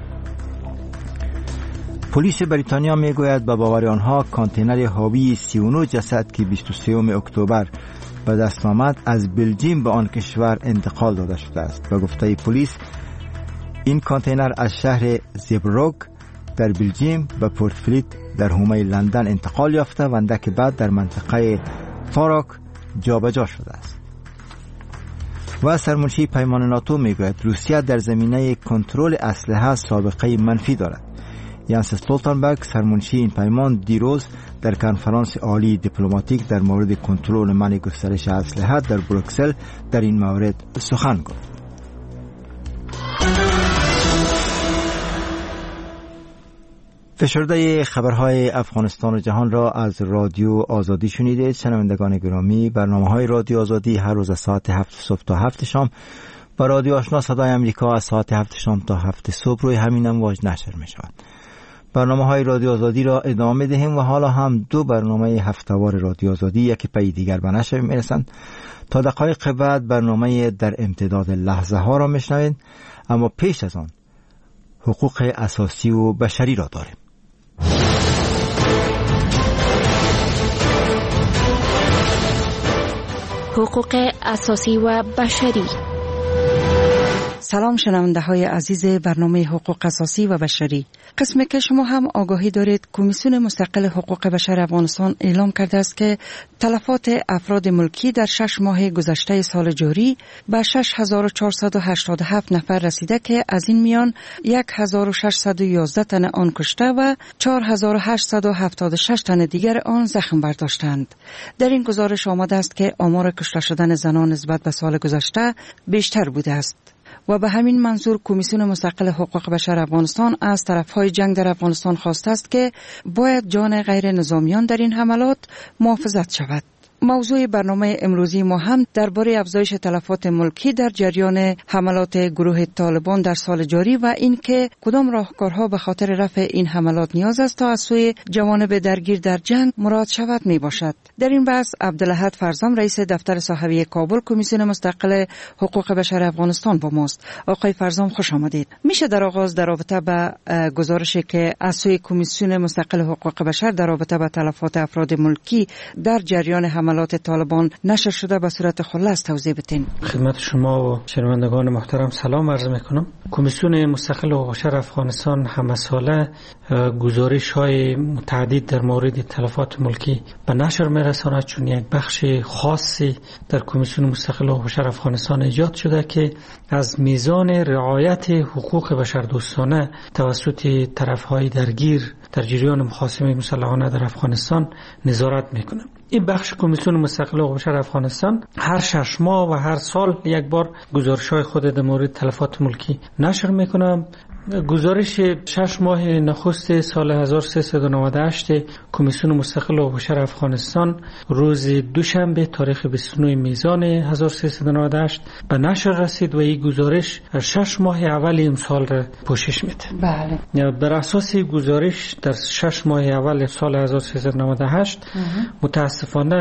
[SPEAKER 1] پلیس بریتانیا میگوید به باور آنها کانتینر حاوی 39 جسد که 23 اکتبر به دست آمد از بلژیم به آن کشور انتقال داده شده است. به گفته پلیس این کانتینر از شهر زیبروک در بلژیم به پورت فلیت در حومه لندن انتقال یافته و اندک بعد در منطقه تاراک جابجا شده است. و سرمنشی پیمان ناتو میگوید روسیه در زمینه کنترل اسلحه سابقه منفی دارد. یانس استولتنبرگ سرمنشی این پیمان دیروز در کنفرانس عالی دیپلماتیک در مورد کنترل منع گسترش اسلحه در بروکسل در این مورد سخن گفت. فشرده خبرهای افغانستان و جهان را از رادیو آزادی شنیدید. شنوندگان گرامی، برنامه‌های رادیو آزادی هر روز از ساعت 7 صبح تا 7 شام و رادیو آشنا صدای امریکا از ساعت 7 شام تا 7 صبح روی همین امواج نشر می‌شود. برنامه‌های رادیو آزادی را ادامه دهیم و حالا هم دو برنامه هفته‌وار رادیو آزادی یکی پی دیگر به نشر می‌رسند. تا دقایق بعد برنامه در امتداد لحظه ها را می‌شنوید، اما پیش از آن حقوق اساسی و بشری را داریم.
[SPEAKER 7] حقوق اساسی و بشری.
[SPEAKER 21] سلام شنونده های عزیز برنامه حقوق اساسی و بشری. قسمی که شما هم آگاهی دارید کمیسیون مستقل حقوق بشر افغانستان اعلام کرده است که تلفات افراد ملکی در 6 ماه گذشته سال جاری به 6487 نفر رسیده که از این میان 1611 تن آن کشته و 4876 تن دیگر آن زخم برداشتند. در این گزارش آمده است که آمار کشته شدن زنان نسبت به سال گذشته بیشتر بوده است. و به همین منظور کمیسیون مستقل حقوق بشر افغانستان از طرفهای جنگ در افغانستان خواسته است که باید جان غیر نظامیان در این حملات محافظت شود. موضوع برنامه امروزی ما هم درباره افزایش تلفات ملکی در جریان حملات گروه طالبان در سال جاری و اینکه کدام راهکارها به خاطر رفع این حملات نیاز است تا از سوی جوانب درگیر در جنگ مراعات شود می باشد. در این بحث عبدالاحد فرزام رئیس دفتر صحوی کابل کمیسیون مستقل حقوق بشر افغانستان با ماست. آقای فرزام خوش آمدید. میشه در آغاز در رابطه با گزارشی که از سوی کمیسیون مستقل حقوق بشر در رابطه با تلفات افراد ملکی در جریان حملات طالبان نشر شده به صورت خلاص توضیح بدین؟
[SPEAKER 2] خدمت شما و شنوندگان محترم سلام عرض میکنم. کمیسیون مستقل حقوق بشر افغانستان همه ساله گزارش‌های متعدد در مورد تلفات ملکی به نشر میرساند، چون یک بخش خاصی در کمیسیون مستقل حقوق بشر افغانستان ایجاد شده که از میزان رعایت حقوق بشردوستانه توسط طرف‌های درگیر در جریان مخاصمه مسلحانه در افغانستان نظارت میکنه. این بخش کمیسیون مستقل حقوق بشر افغانستان هر 6 ماه و هر سال یک بار گزارش‌های خود در مورد تلفات ملکی نشر میکنه. گزارش 6 ماه نخست سال 1398 کمیسیون مستقل حقوق بشر افغانستان روز دوشنبه تاریخ 29 میزان 1398 به نشر رسید و این گزارش 6 ماه اول امسال را پوشش میده.
[SPEAKER 21] بله.
[SPEAKER 2] بر اساس گزارش در 6 ماه اول سال 1398 متاسفانه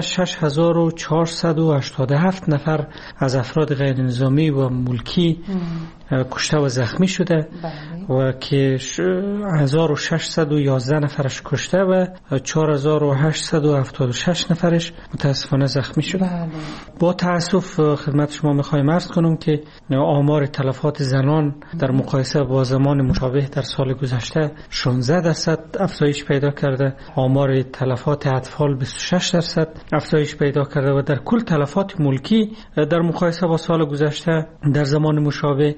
[SPEAKER 2] 6487 نفر از افراد غیر نظامی و ملکی کشته و زخمی شده و که 1611 نفرش کشته و 4876 نفرش متاسفانه زخمی شده. با تاسف خدمت شما میخوایم عرض کنم که آمار تلفات زنان در مقایسه با زمان مشابه در سال گذشته 16% افزایش پیدا کرده، آمار تلفات اطفال 26% افزایش پیدا کرده و در کل تلفات ملکی در مقایسه با سال گذشته در زمان مشابه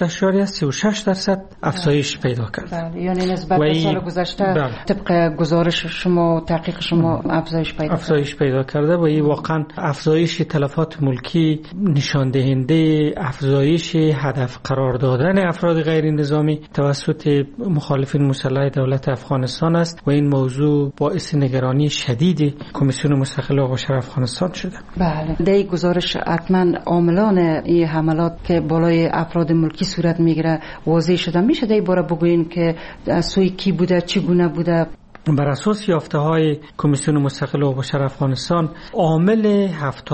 [SPEAKER 2] 8.36% افزایش پیدا کرد.
[SPEAKER 21] یعنی نسبت به سال گذشته طبق گزارش شما و تحقیق شما افزایش
[SPEAKER 2] پیدا کرده و این واقعا افزایش تلفات ملکی نشان دهنده افزایش هدف قرار دادن افراد غیر نظامی توسط مخالفین مسلح دولت افغانستان است و این موضوع باعث نگرانی شدید کمیسیون مستقل حقوق بشر افغانستان شده.
[SPEAKER 21] بله. در این گزارش حتما عاملان این حملات که بالای افراد ملکی صورت میگیره واضح شده. میشه در این باره بگوییم که سوی کی بوده، چگونه بوده؟
[SPEAKER 2] بر اساس یافته‌های کمیسیون مستقل حقوق بشر افغانستان عامل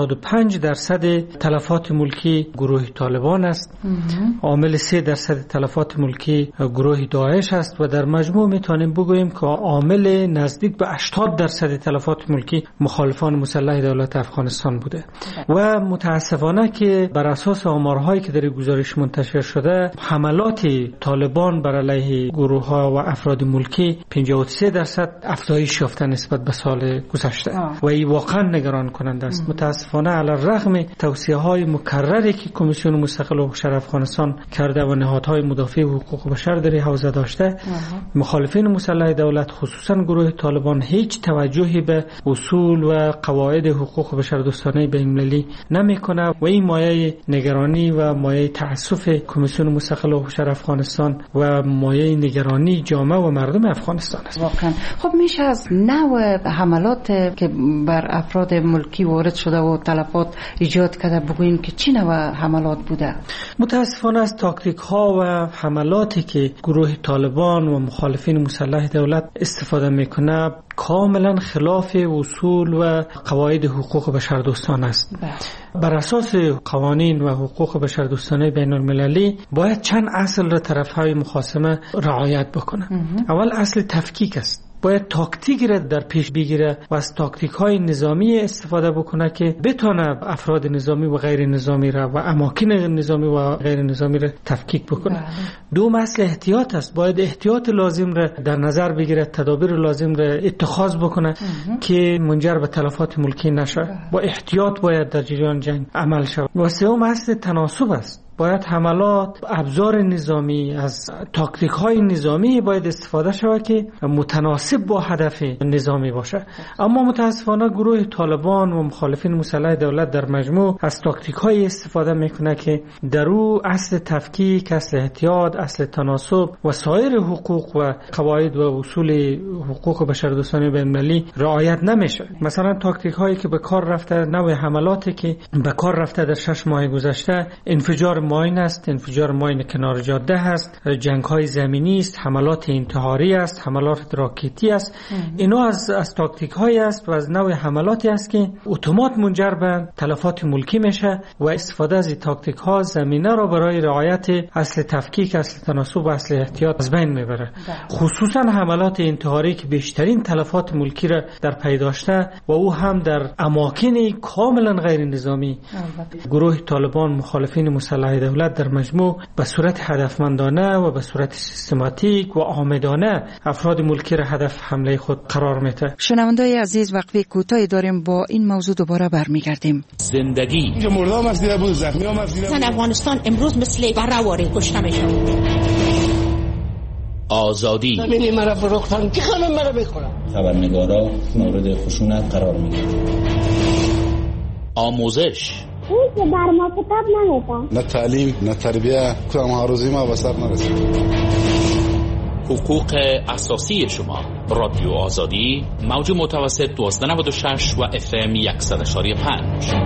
[SPEAKER 2] 75% تلفات ملکی گروه طالبان است، عامل 3% تلفات ملکی گروه داعش است و در مجموع میتونیم بگوییم که عامل نزدیک به 80% تلفات ملکی مخالفان مسلح دولت افغانستان بوده. و متاسفانه که بر اساس آمارهایی که در گزارش منتشر شده حملات طالبان بر علیه گروه‌ها و افراد ملکی 53% افزایش یافته نسبت به سال گذشته و این واقعا نگران کننده است. متاسفانه علی الرغم توصیه‌های مکرری که کمیسیون مستقل حقوق بشر افغانستان کرده و نهادهای مدافع حقوق بشر در حوزه داشته، مخالفین مسلح دولت خصوصا گروه طالبان هیچ توجهی به اصول و قواعد حقوق بشر دوستانه بین‌المللی نمیکنه و این مایه نگرانی و مایه تأسف کمیسیون مستقل حقوق بشر افغانستان و مایه نگرانی جامعه و مردم افغانستان است.
[SPEAKER 21] واقعا خب میشه از نوع حملات که بر افراد ملکی وارد شده و تلفات ایجاد کرده بگوییم که چی نوع حملات بوده؟
[SPEAKER 2] متاسفانه از تاکتیک ها و حملاتی که گروه طالبان و مخالفین مسلح دولت استفاده میکنه کاملا خلاف اصول و قواعد حقوق بشردوستانه است. بر اساس قوانین و حقوق بشردوستانه بین المللی باید چند اصل را طرفهای مخاصمه رعایت بکنه. اول اصل تفکیک است. باید تاکتیکی را در پیش بگیره و از تاکتیک های نظامی استفاده بکنه که بتونه افراد نظامی و غیر نظامی را و اماکن نظامی و غیر نظامی را تفکیک بکنه. دوم اصل احتیاط است. باید احتیاط لازم را در نظر بگیره، تدابیر لازم را اتخاذ بکنه که منجر به تلفات ملکی نشه. با احتیاط باید در جریان جنگ عمل شود. و سوم اصل تناسب است. باید حملات ابزار نظامی از تاکتیک های نظامی باید استفاده شود که متناسب با هدف نظامی باشه. اما متاسفانه گروه طالبان و مخالفین مسلح دولت در مجموع از تاکتیک های استفاده میکنه که در او اصل تفکیک، اصل احتیاط، اصل تناسب و سایر حقوق و قواعد و اصول حقوق بشردوستانه بین‌المللی رعایت نمیشه. مثلا تاکتیک هایی که به کار رفته، نوع حملاتی که به کار رفته در 6 ماه گذشته، انفجار ماین است، انفجار ماین کنار جاده است، جنگ های زمینی است، حملات انتحاری است، حملات راکتی است. اینا از تاکتیک های است و از نوع حملاتی است که اتومات منجر به تلفات ملکی میشه و استفاده از تاکتیک ها زمینه را برای رعایت اصل تفکیک، اصل تناسب و اصل احتیاط از بین میبره. خصوصا حملات انتحاری که بیشترین تلفات ملکی را در پی داشته و او هم در اماکن کاملا غیر نظامی. گروه طالبان مخالفین مسلح دولت در مجموع به صورت هدفمندانه و به صورت سیستماتیک و آمدانه افراد ملکی را هدف حمله خود قرار میده.
[SPEAKER 21] شنوندای عزیز، وقفه کوتاهی داریم، با این موضوع دوباره برمیگردیم.
[SPEAKER 4] زندگی اینجا مردم از دیده بود، زخمی هم از دیده بود. افغانستان امروز مثل برآواره کشته میشه. آزادی
[SPEAKER 22] ببینی مرا فروختن که خانم مرا بخورم.
[SPEAKER 4] خبرنگارا مورد خشونت قرار میگیرن. آموزش
[SPEAKER 23] اون که بر ما کتاب نمیدن،
[SPEAKER 24] نه تعلیم نه تربیه، کدام هاروزی ما به سر نرسید.
[SPEAKER 4] حقوق اساسی شما. رادیو آزادی، موج متوسط 1296 و FM 100.5.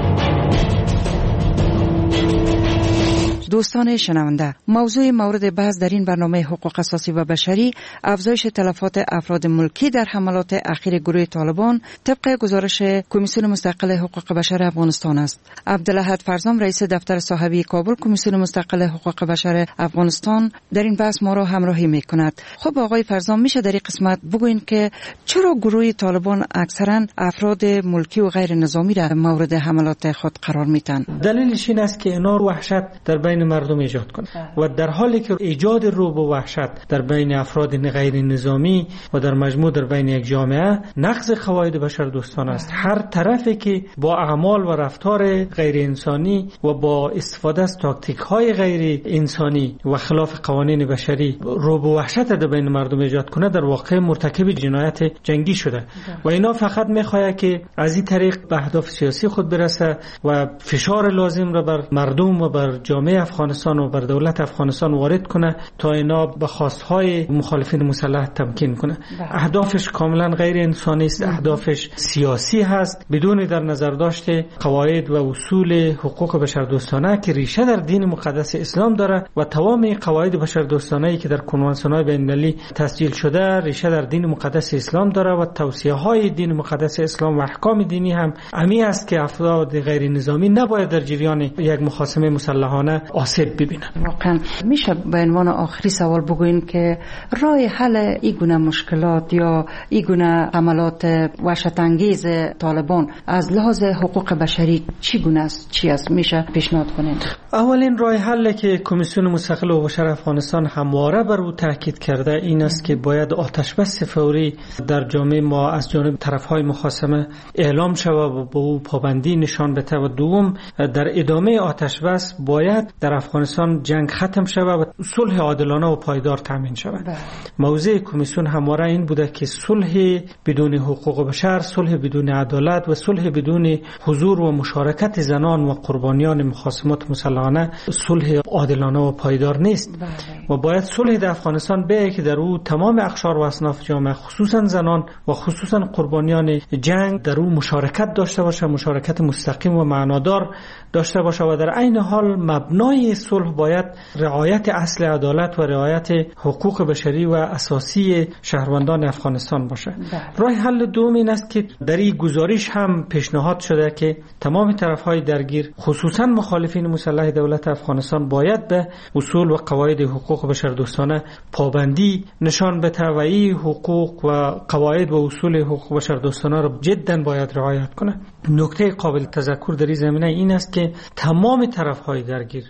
[SPEAKER 21] دوستان شنونده، موضوع مورد بحث در این برنامه حقوق اساسی و بشری افزایش تلفات افراد ملکی در حملات اخیر گروه طالبان طبق گزارش کمیسیون مستقل حقوق بشر افغانستان است. عبدالاحد فرزام، رئیس دفتر صاحبی کابل کمیسیون مستقل حقوق بشر افغانستان، در این بحث ما را همراهی میکند. خب آقای فرزام، میشه در این قسمت بگوین که چرا گروه طالبان اکثرا افراد ملکی و غیر نظامی را مورد حملات خود قرار میدن؟
[SPEAKER 2] دلیلش این است که اینا وحشت در بین مردم ایجاد کنه و در حالی که ایجاد رعب و وحشت در بین افراد غیر نظامی و در مجموع در بین یک جامعه نقض قواعد بشردوستانه است. هر طرفی که با اعمال و رفتار غیر انسانی و با استفاده از تاکتیک های غیر انسانی و خلاف قوانین بشری رعب و وحشت در بین مردم ایجاد کنه، در واقع مرتکب جنایت جنگی شده و اینا فقط میخواد که از این طریق به اهداف سیاسی خود برسه و فشار لازم را بر مردم و بر جامعه افغانستان و بر دولت افغانستان وارد کنه تا اینا به خواستهای مخالفین مسلح تمکین کنه. اهدافش کاملا غیر انسانی است، اهدافش سیاسی هست بدون در نظر داشته قواعد و اصول حقوق بشردوستانه که ریشه در دین مقدس اسلام داره و تمام قواعد بشردوستانه‌ای که در کنوانسیون‌های بین‌المللی تسجیل شده ریشه در دین مقدس اسلام داره و توصیه‌های دین مقدس اسلام و احکام دینی هم امی است که افراد غیر نظامی نباید در جریان یک مخاصمه مسلحانه آسیب ببینن.
[SPEAKER 21] واقعا میشه به عنوان آخری سوال بگوین که راه حل این گونه مشکلات یا این گونه عملات وحشت انگیز طالبان از لحاظ حقوق بشری چی گونه است، چی است، میشه پیشنهاد کنین؟
[SPEAKER 2] اولین راه حل که کمیسیون مستقل حقوق بشر افغانستان همواره بر او تاکید کرده این است که باید آتش بس فوری در جامعه ما از جانب طرف‌های مخاصمه اعلام شود و به او پابندی نشان بده و دوم در ادامه آتش بس باید در افغانستان جنگ ختم شود و صلح عادلانه و پایدار تامین شود. موضوع کمیسیون همواره این بوده که صلح بدون حقوق بشر، صلح بدون عدالت و صلح بدون حضور و مشارکت زنان و قربانیان مخاصمات مسلحانه صلح عادلانه و پایدار نیست و باید صلح در افغانستان به که در او تمام اقشار و اصناف جامعه خصوصا زنان و خصوصا قربانیان جنگ در او مشارکت داشته باشه، مشارکت مستقیم و معنادار داشته باشه و در عین حال مبنای صلح باید رعایت اصل عدالت و رعایت حقوق بشری و اساسی شهروندان افغانستان باشه. راه حل دوم این است که در این گزارش هم پیشنهاد شده که تمام طرف‌های درگیر خصوصا مخالفین مسلح دولت افغانستان باید به اصول و قواعد حقوق بشردوستانه پابندی نشان بده و این حقوق و قواعد و اصول حقوق بشردوستانه را جدا باید رعایت کنه. نکته قابل تذکر در این زمینه این است که تمام طرف‌های درگیر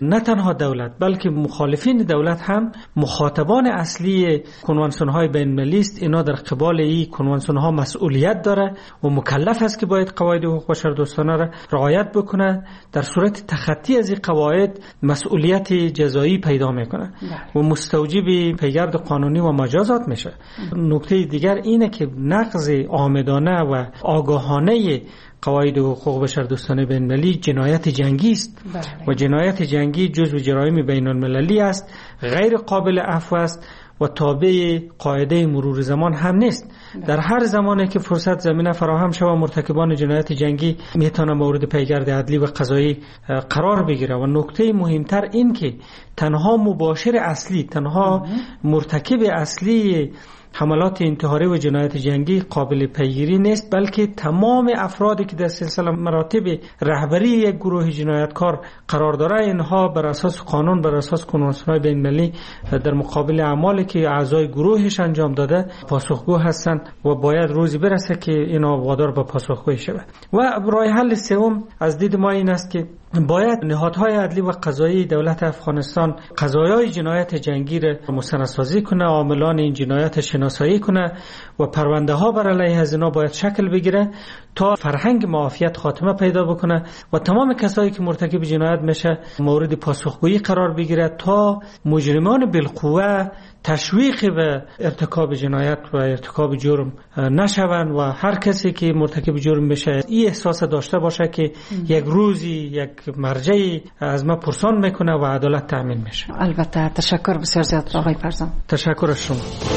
[SPEAKER 2] نه تنها دولت بلکه مخالفین دولت هم مخاطبان اصلی کنوانسیون های بین المللی است. اینا در قبال این کنوانسیون ها مسئولیت داره و مکلف است که باید قواعد حقوق بشر دوستانه را رعایت بکنه. در صورت تخطی از این قواعد مسئولیت جزایی پیدا میکنه و مستوجب پیگرد قانونی و مجازات میشه. نکته دیگر اینه که نقض عامدانه و آگاهانه قواعد حقوق بشر دوستانه بین المللی جنایت جنگی است و جنایت جنگی جزو جرایم بین المللی است، غیر قابل عفو است و تابع قاعده مرور زمان هم نیست. در هر زمانی که فرصت زمینه فراهم شود مرتکبان جنایت جنگی میتونه مورد پیگرد عدلی و قضایی قرار بگیره. و نکته مهمتر این که تنها مباشر اصلی، تنها مرتکب اصلی حملات انتحاری و جنایت جنگی قابل پیگیری نیست، بلکه تمام افرادی که در سلسله مراتب رهبری یک گروه جنایتکار قرار داره، اینها بر اساس قانون، بر اساس کنوانسیون بین المللی در مقابل اعمالی که اعضای گروهش انجام داده پاسخگو هستند و باید روزی برسه که اینا وادار به پاسخگویی شود. و راه حل سوم از دید ما این است که باید نهادهای عدلی و قضایی دولت افغانستان قضایای جنایت جنگی را مستندسازی کنه، عاملان این جنایت شناسایی کنه و پرونده ها بر علیه از اینا باید شکل بگیره تا فرهنگ معافیت خاتمه پیدا بکنه و تمام کسایی که مرتکب جنایت میشه مورد پاسخگویی قرار بگیره تا مجرمان بالقوه تشویق به ارتکاب جنایت و ارتکاب جرم نشوند و هر کسی که مرتکب جرم بشه این احساس داشته باشه که یک روزی یک مرجعی از ما پرسان میکنه و عدالت تأمین میشه.
[SPEAKER 21] البته تشکر بسیار زیاد آقای فرزان.
[SPEAKER 2] تشکر از شما.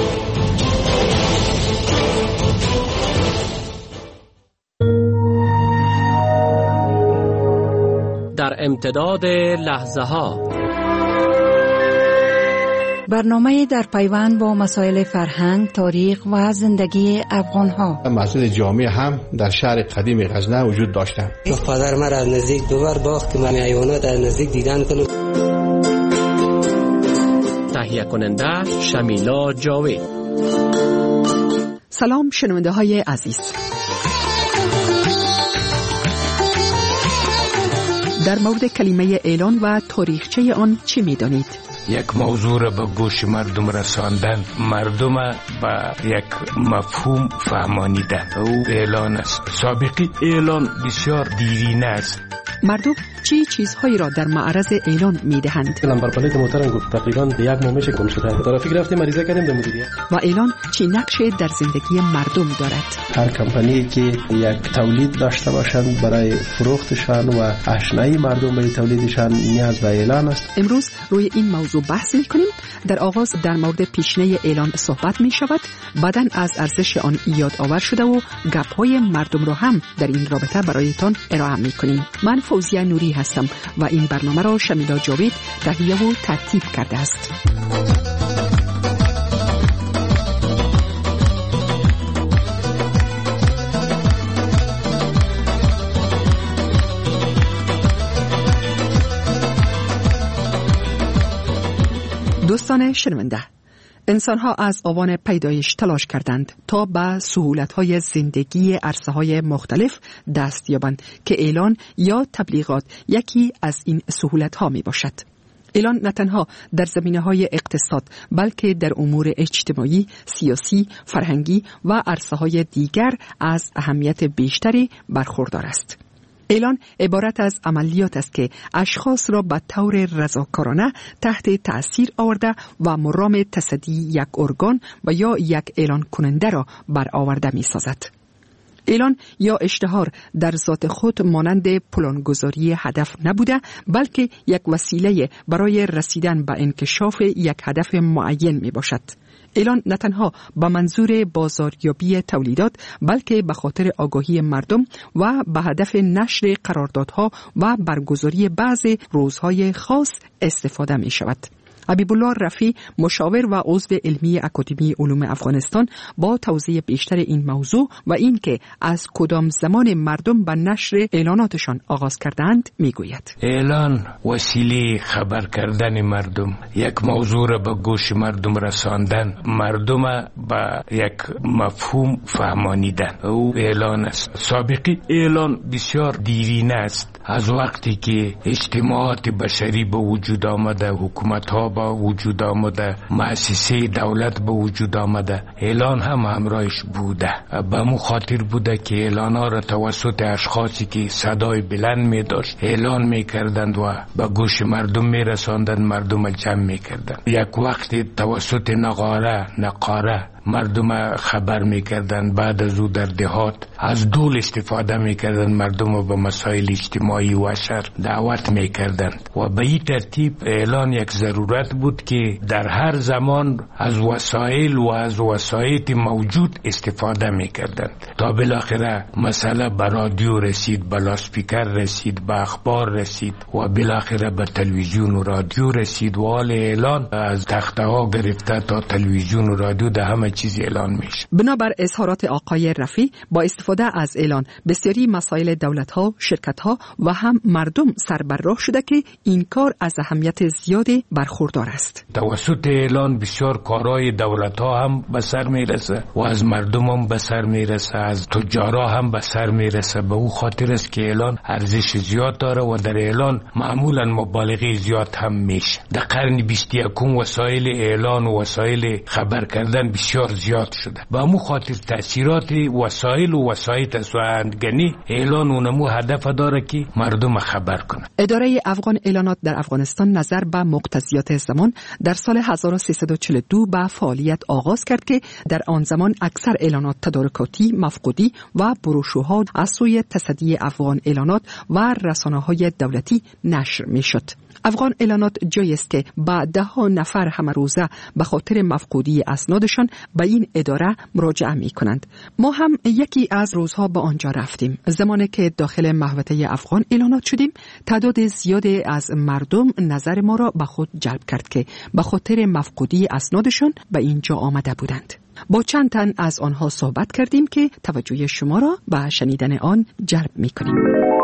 [SPEAKER 3] در امتداد لحظه ها
[SPEAKER 21] برنامه در پیوند با مسائل فرهنگ، تاریخ و زندگی افغان ها.
[SPEAKER 24] مسجد جامع هم در شهر قدیم غزنه وجود داشتند.
[SPEAKER 9] پدر من از نزدیک دوبار باخت که من حیوانات از نزدیک دیدن کنم.
[SPEAKER 3] تهیه کننده شمیلا جاوید.
[SPEAKER 10] سلام شنونده های عزیز. در مورد کلمه اعلان و تاریخچه آن چی می دانید؟
[SPEAKER 11] یک موضوع را به گوش مردم رساندن، مردم به یک مفهوم فهمانیدن. او اعلان است. سابقی اعلان بسیار دیرینه است.
[SPEAKER 10] مردم چی چیزهایی را در معرض اعلان می‌دهند؟
[SPEAKER 25] لمبر پلیت موترم گفت تقریبا یک ماه میشه گم شده. ترافیک رفتیم مریضه کردیم به مدیریت.
[SPEAKER 10] و اعلان چی نقشی در زندگی مردم دارد؟
[SPEAKER 25] هر کمپانی که یک تولید داشته باشند برای فروختشان و آشنایی مردم به تولیدشان نیاز به اعلان است.
[SPEAKER 10] امروز روی این موضوع بحث می‌کنیم. در آغاز در مورد پیشینه اعلان صحبت می‌شود، بعداً از ارزش آن یاد آور شده و گپ‌های مردم را هم در این رابطه برایتان ارائه می‌کنیم. من فوزیه نوری هستم و این برنامه را شمیلا جاوید تهیه و ترتیب کرده است. دوستان شنونده، انسان‌ها از آوان پیدایش تلاش کردند تا به سهولت‌های زندگی عرصه‌های مختلف دست یابند که اعلان یا تبلیغات یکی از این سهولت‌ها میباشد. اعلان نه تنها در زمینه‌های اقتصاد بلکه در امور اجتماعی، سیاسی، فرهنگی و عرصه‌های دیگر از اهمیت بیشتری برخوردار است. اعلان عبارت از عملیات است که اشخاص را به طور رضاکارانه تحت تأثیر آورده و مرام تصدی یک ارگان و یا یک اعلان کننده را برآورده می سازد. اعلان یا اشتهار در ذات خود مانند پلانگذاری هدف نبوده، بلکه یک وسیله برای رسیدن به انکشاف یک هدف معین می باشد. اعلان نه تنها به منظور بازاریابی تولیدات بلکه به خاطر آگاهی مردم و به هدف نشر قراردادها و برگزاری بعضی روزهای خاص استفاده می شود. حبیب الله رفیع مشاور و عضو علمی اکادمی علوم افغانستان با توضیح بیشتر این موضوع و اینکه از کدام زمان مردم به نشر اعلاناتشان آغاز کردند میگوید:
[SPEAKER 11] اعلان وسیله خبر کردن مردم، یک موضوع را به گوش مردم رساندن، مردم به یک مفهوم فهمانیدن، او اعلان است. سابقی اعلان بسیار دیرینه است، از وقتی که اجتماعات بشری به وجود آمده، حکومت ها به وجود آمده، مؤسسه دولت به وجود آمده، اعلان هم همراهش بوده. به مو خاطر بوده که اعلان ها را توسط اشخاصی که صدای بلند می داشت اعلان می کردند و به گوش مردم می رساندند، مردم جمع می کردند. یک وقتی توسط نقاره مردم خبر میکردن، بعد از او در دهات از دول استفاده میکردن، مردم رو به مسائل اجتماعی و شهر دعوت میکردند و به این ترتیب اعلان یک ضرورت بود که در هر زمان از وسایل و از وسایط موجود استفاده میکردند تا بالاخره مسئله به رادیو رسید، به لاسپیکر رسید، به اخبار رسید و بالاخره به تلویزیون و رادیو رسید و حال اعلان از تخته ها گرفته تا تلویزیون و رادیو ده همه چیز اعلان میشه.
[SPEAKER 10] بنابر اظهارات آقای رفیع با استفاده از اعلان بسیاری مسائل دولت‌ها، شرکت‌ها و هم مردم سربراه شده که این کار از اهمیت زیادی برخوردار است.
[SPEAKER 11] توسط اعلان بسیار کارهای دولت‌ها هم به سر میرسه و از مردم هم به سر میرسه، از تجارا هم به سر میرسه. به او خاطر است که اعلان ارزش زیاد داره و در اعلان معمولا مبالغه زیاد هم میشه. در قرن 21 وسایل اعلان و وسایل خبر کردن بسیار زیاد شده. با مو خاطر تأثیرات وسایل و وسایط سوانگنی اعلان اونمو هدف داره که مردم خبر کنه.
[SPEAKER 10] اداره افغان اعلانات در افغانستان نظر به مقتضیات زمان در سال 1342 به فعالیت آغاز کرد که در آن زمان اکثر اعلانات تدارکاتی، مفقودی و بروشورها از سوی تصدی افغان اعلانات و رسانه‌های دولتی نشر می‌شد. افغان اعلانات جایی است که با 10 نفر همه روزه به خاطر مفقودی اسنادشان به این اداره مراجعه می کنند. ما هم یکی از روزها به آنجا رفتیم. زمانی که داخل محوطه افغان اعلانات شدیم، تعداد زیادی از مردم نظر ما را به خود جلب کرد که به خاطر مفقودی اسنادشان به اینجا آمده بودند. با چند تن از آنها صحبت کردیم که توجه شما را به شنیدن آن جلب می کنیم.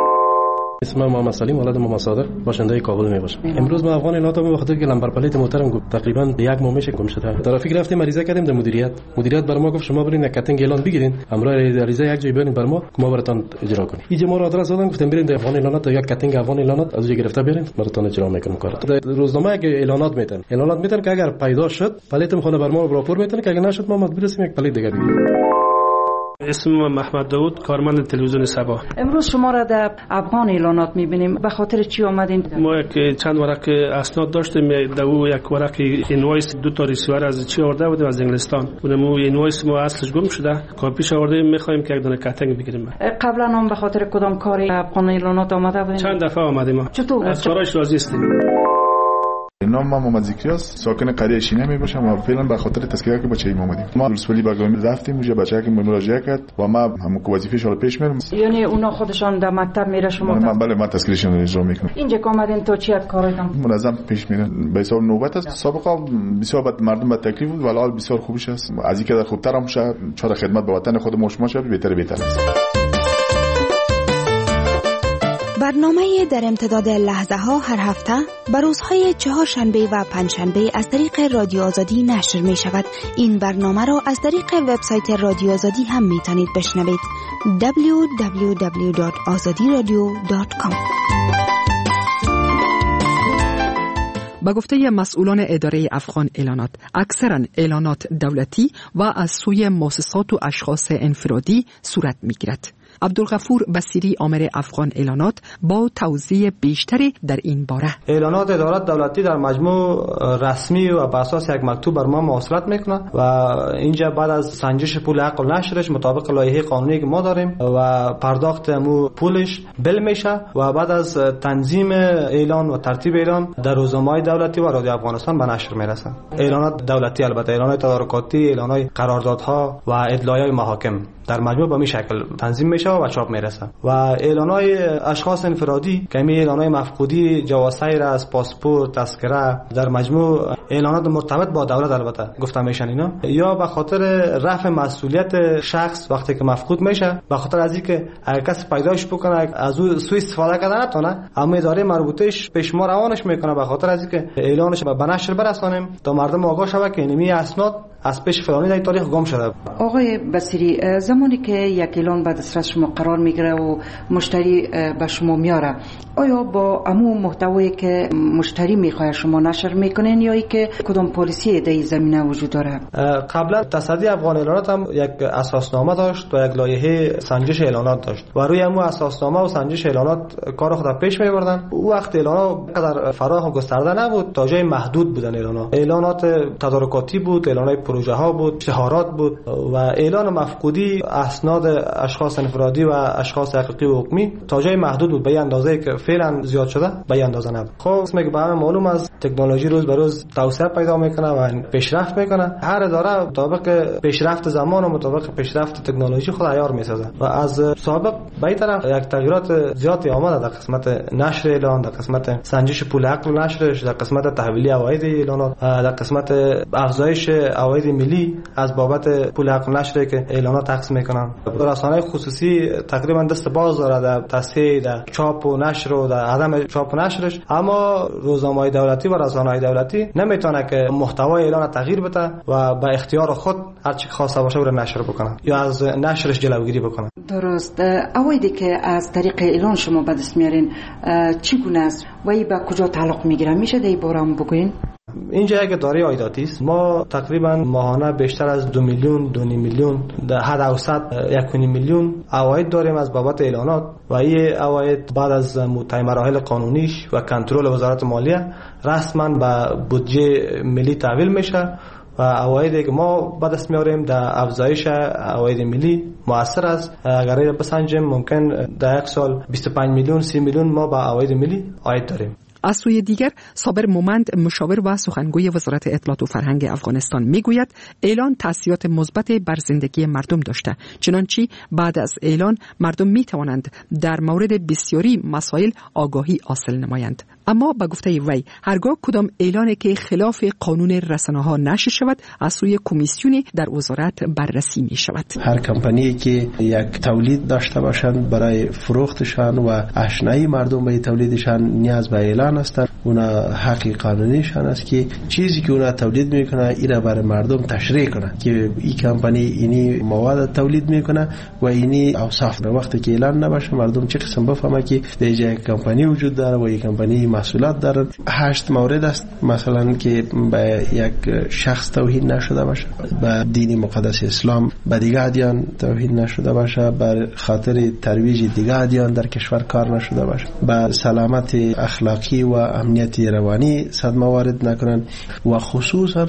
[SPEAKER 25] اسمم محمد سلیم، ولد محمد صادق، باشنده کابل می باشم. امروز ما افغان اعلانات به خاطر که لمبر پلیت محترم گفت تقریبا یک ماه میشه گم شده. ترافیک رفتیم عریضه کردیم در مدیریت بر ما گفت شما برین یک کاتنگ اعلان بگیرین، همراه عریضه یک جای برین بر ما که ما براتون اجرا کنیم. اینجا ما را آدرس دادن، گفتم برین در افغان اعلانات یک کاتنگ افغان اعلانات از اونجا گرفته برین براتون اجرا میکنم کار. در روزنامه که اعلانات میتن که اگر پیدا شد پلیت میخونه بر ما راپور میتن که اگر نشد ما مجبور هستیم یک پلیت دیگه بگیریم.
[SPEAKER 8] اسم محمد داوود، کارمند تلویزیون سبا.
[SPEAKER 21] امروز شما را در افغان اعلانات می‌بینیم، به خاطر چی آمدین؟
[SPEAKER 8] ما یک چند ورق اسناد داشتیم، دو یک ورق اینوایس دو تا ریسیور از چی آورده بودیم از انگلستان. اونمو اینوایس ما اصلش گم شده، کاپیش آورده می‌خوایم که یک دونه کاتنگ بگیریم.
[SPEAKER 21] قبلا هم به خاطر کدام کاری افغان اعلانات آمده بودین؟
[SPEAKER 8] چند دفعه آمدیم.
[SPEAKER 21] چطور؟
[SPEAKER 8] از کاراش راضی هستیم.
[SPEAKER 24] نام من محمد ذکریاست، ساکن قریه شینه می باشم و فعلا به خاطر تسکیه که بچه‌ای ما اومدیم. ما رسولی برگامی رفتیم اونجا بچه‌ای که مراجعه کرد و ما هم وظیفه شال پیش میرم.
[SPEAKER 21] یعنی اونا خودشان در مکتب میره شما؟
[SPEAKER 24] من بله، ما تسکیهشون رو اجرا میکنم.
[SPEAKER 21] اینجا که اومدین تو چی کارتون؟
[SPEAKER 24] منظم پیش میره. به حساب نوبت است. سابقا بسیار بد مردم بد تکلیف بود ولی حال بسیار خوبش است. از اینکه در خوبتر هم شد، چرا خدمت به وطن خود ما شما شد بهتر است.
[SPEAKER 7] برنامه در امتداد لحظه ها هر هفته بر روزهای چهارشنبه و پنجشنبه از طریق رادیو آزادی نشر می شود. این برنامه را از طریق وبسایت رادیو آزادی هم می توانید بشنوید. www.azadiradio.com.
[SPEAKER 10] با گفته مسئولان اداره افغان اعلانات، اکثرا اعلانات دولتی و از سوی مؤسسات و اشخاص انفرادی صورت می‌گیرد. عبدالغفور بصیری عامل افغان اعلانات با توضیح بیشتری در این باره.
[SPEAKER 12] اعلانات ادارات دولتی در مجموع رسمی و بر اساس یک مکتوب بر ما مواصلت میکنه و اینجا بعد از سنجش پول حق نشرش مطابق لایحه قانونی که ما داریم و پرداخت مو پولش بل میشه و بعد از تنظیم اعلان و ترتیب اعلان در روزنامه‌های دولتی و رادیو افغانستان به نشر میرسه. اعلانات دولتی، البته اعلانات تدارکاتی، اعلانات قراردادها و ادعای محاکم در مجموع به این شکل تنظیم میشه میشه و چاپ میرسه. و اعلانای اشخاص انفرادی که می اعلانای مفقودی، جواز سیر از پاسپورت، تذکره، در مجموع اعلانات مرتبط با دولت البته گفتم میشن اینا، یا به خاطر رفع مسئولیت شخص وقتی که مفقود میشه، به خاطر از اینکه اگه کسی پیداش بکنه از او سوء استفاده کردن نتونه، اما اداره مربوطهش پیش ما روانش میکنه به خاطر از اینکه اعلانش به نشر برسانیم تا مردم آگاه شود که اینمی اسناد از پیش فلانی در تاریخ گم شده.
[SPEAKER 21] آقای بصیری، زمانی که یک اعلان به دسترس شما قرار میگیره و مشتری به شما میاره، آیا با عموم محتوایی که مشتری میخواد شما نشر میکنین یا ای که کدام پالیسی در این زمینه وجود داره؟
[SPEAKER 12] قبلا تصدی افغان اعلانات هم یک اساسنامه داشت و یک لایحه سنجش اعلانات داشت و روی همون اساسنامه و سنجش اعلانات کار خود پیش میبردن. او وقت اعلانات قدر فراخ و گسترده نبود، تا جای محدود بودن اعلانات تدارکاتی بود، اعلانات پروژه ها بود، اشتهارات بود و اعلان مفقودی اسناد اشخاص انفرادی و اشخاص حقیقی و حکمی تا جای محدود بود، به اندازه‌ای که فعلا زیاد شده به اندازه نبود. خب اسمه که به همه معلوم است تکنولوژی روز به روز توسعه پیدا میکنه و پیشرفت میکنه. هر اداره مطابق پیشرفت زمان و مطابق پیشرفت تکنولوژی خود عیار میسازه و از سابق به این طرف یک تغییرات زیادی آمده در قسمت نشر اعلان، در قسمت سنجش پول عقل و نشرش، در قسمت تحویلی عواید اعلانات، در قسمت افزایش عواید ملی از بابت پول عقل و نشری که اعلانات تقسیم میکنن. رسانه‌های خصوصی تقریبا دست باز داره در تصحیح، در چاپ و نشر و در عدم چاپ و نشرش، اما روزنامه‌های دولتی و رسانه‌های دولتی نمیتونه که محتوای اعلان تغییر بده و به اختیار خود هر چی خواسته باشه رو نشر بکنه یا از نشرش جلوگیری بکنه.
[SPEAKER 21] درست. عوایدی که از طریق اعلان شما به دست میارین چگونه است و ای به کجا تعلق میگیره؟ میشه در این باره هم بگوین؟
[SPEAKER 12] اینجا یک اداره عایداتی است. ما تقریبا ماهانه بیشتر از 2 میلیون 2.5 میلیون در حد اوسط 1.5 میلیون عواید داریم از بابت اعلانات و این عواید بعد از طی مراحل قانونیش و کنترل وزارت مالیه رسما به بودجه ملی تحویل میشه و عوایدی که ما به دست میاریم در افزایش عواید ملی مؤثر است. اگر این بسنجیم ممکن در یک سال 25 میلیون 30 میلیون ما به عواید ملی عاید داریم.
[SPEAKER 10] از سوی دیگر صابر مومند مشاور و سخنگوی وزارت اطلاعات و فرهنگ افغانستان میگوید اعلان تاثیرات مثبت بر زندگی مردم داشته، چنانچه بعد از اعلان مردم میتوانند در مورد بسیاری مسائل آگاهی حاصل نمایند. اما با گفته وی هرگاه کدام اعلانی که خلاف قانون رسانه‌ها نشر شود از سوی کمیسیونی در وزارت بررسی می شود.
[SPEAKER 13] هر کمپانی که یک تولید داشته باشند برای فروختشان و آشنایی مردم به تولیدشان نیاز به اعلان هستند. اونا حق قانونیشان است که چیزی که اونا تولید میکنه اینا برای مردم تشریح کنه که این کمپانی اینی مواد تولید میکنه و اینی اوصاف. وقتی که اعلان نباشه مردم چه قسم بفهمه که دیگه کمپانی وجود داره و این کمپانی مسئولیت دارد. 8 مورد است مثلا که به یک شخص توهین نشده باشه، به دین مقدس اسلام، به دیگر ادیان توهین نشده باشه، بر خاطر ترویج دیگر ادیان در کشور کار نشده باشه، به سلامت اخلاقی و امنیت روانی صدمه وارد نکنن و خصوصا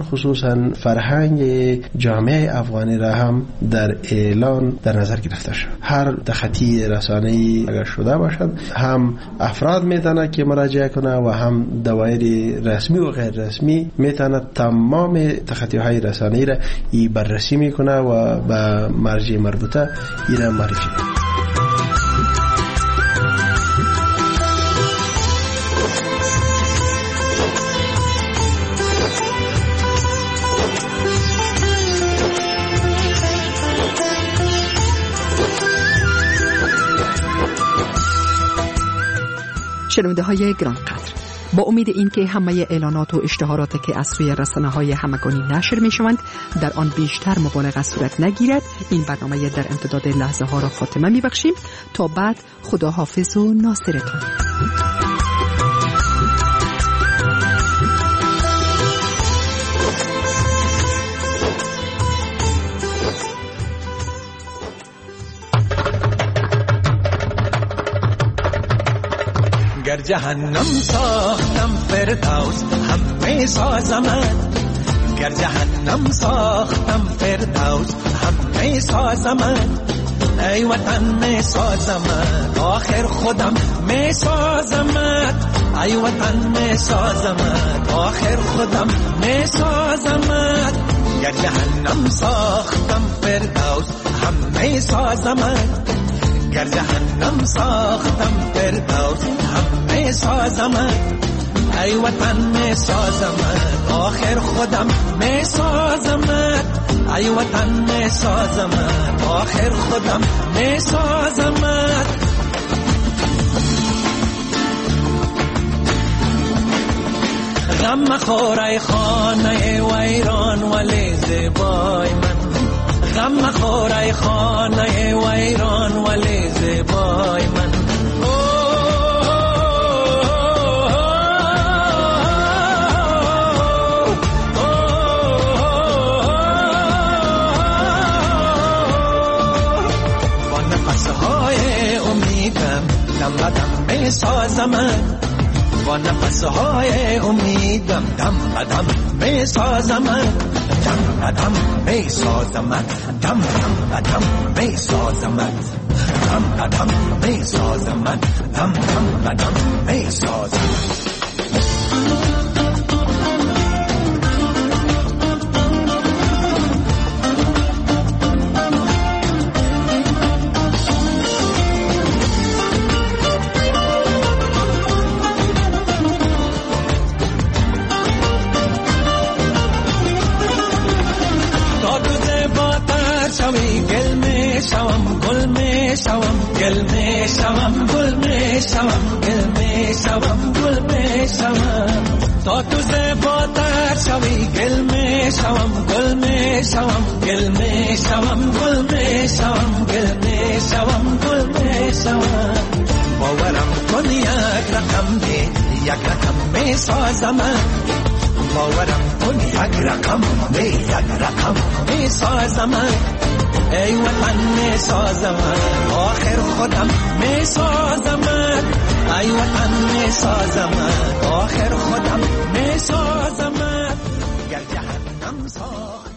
[SPEAKER 13] فرهنگ جامعه افغانی را هم در اعلان در نظر گرفته شد. هر دخطی رسانه‌ای اگر شده باشد هم افراد میتونه که مراجعه کنه و هم دوایر رسمی و غیر رسمی میتونه تمام تخطی‌های رسانه‌ای را بررسی میکنه و به مرجع مربوطه اینا معرفی کنه.
[SPEAKER 10] شنونده های گرانقدر، با امید اینکه همه اعلانات و اشتهاراتی که از سوی رسانه‌های همگانی نشر می‌شوند در آن بیشتر مبالغه صورت نگیرد، این برنامه در امتداد لحظه ها را خاتمه می‌بخشیم. تا بعد خداحافظ و ناصرتان.
[SPEAKER 14] گر جهنم ساختم فردوس همه سازمت، گر جهنم ساختم فردوس همه سازمت، ای وطن می سازمت آخر خودم می سازمت، ای وطن می سازمت آخر خودم می سازمت، گر جهنم ساختم فردوس همه سازمت، گر جهنم ساختم فردوس هم می سازمت ای وطن می سازمت آخر خودم می سازمت ای وطن می سازمت آخر خودم می سازمت غم مخور ای خانه ویران ولی زیبای من غم مخور ای خانه ویران ولی زیبای من با نفسهای امیدم دم بدم می سازمت با نفسهای امیدم دم بدم می سازمت دم بدم می سازمت دم بدم می سازمت دم بدم می سازمت دم بدم می سازمت گل می شوم گل می شوم گل می شوم گل می شوم گل می شوم گل می شوم تا تو زیباتر شوی گل می شوم گل می شوم گل می شوم گل می شوم گل می شوم گل می شوم باورم کن یک رقم دی یک رقم می سازمت باورم کن یک رقم دی یک رقم می سازمت ای وطن می سازمت آخر خودم می سازمت ای وطن می سازمت آخر خودم می سازمت گر جهنم سازمت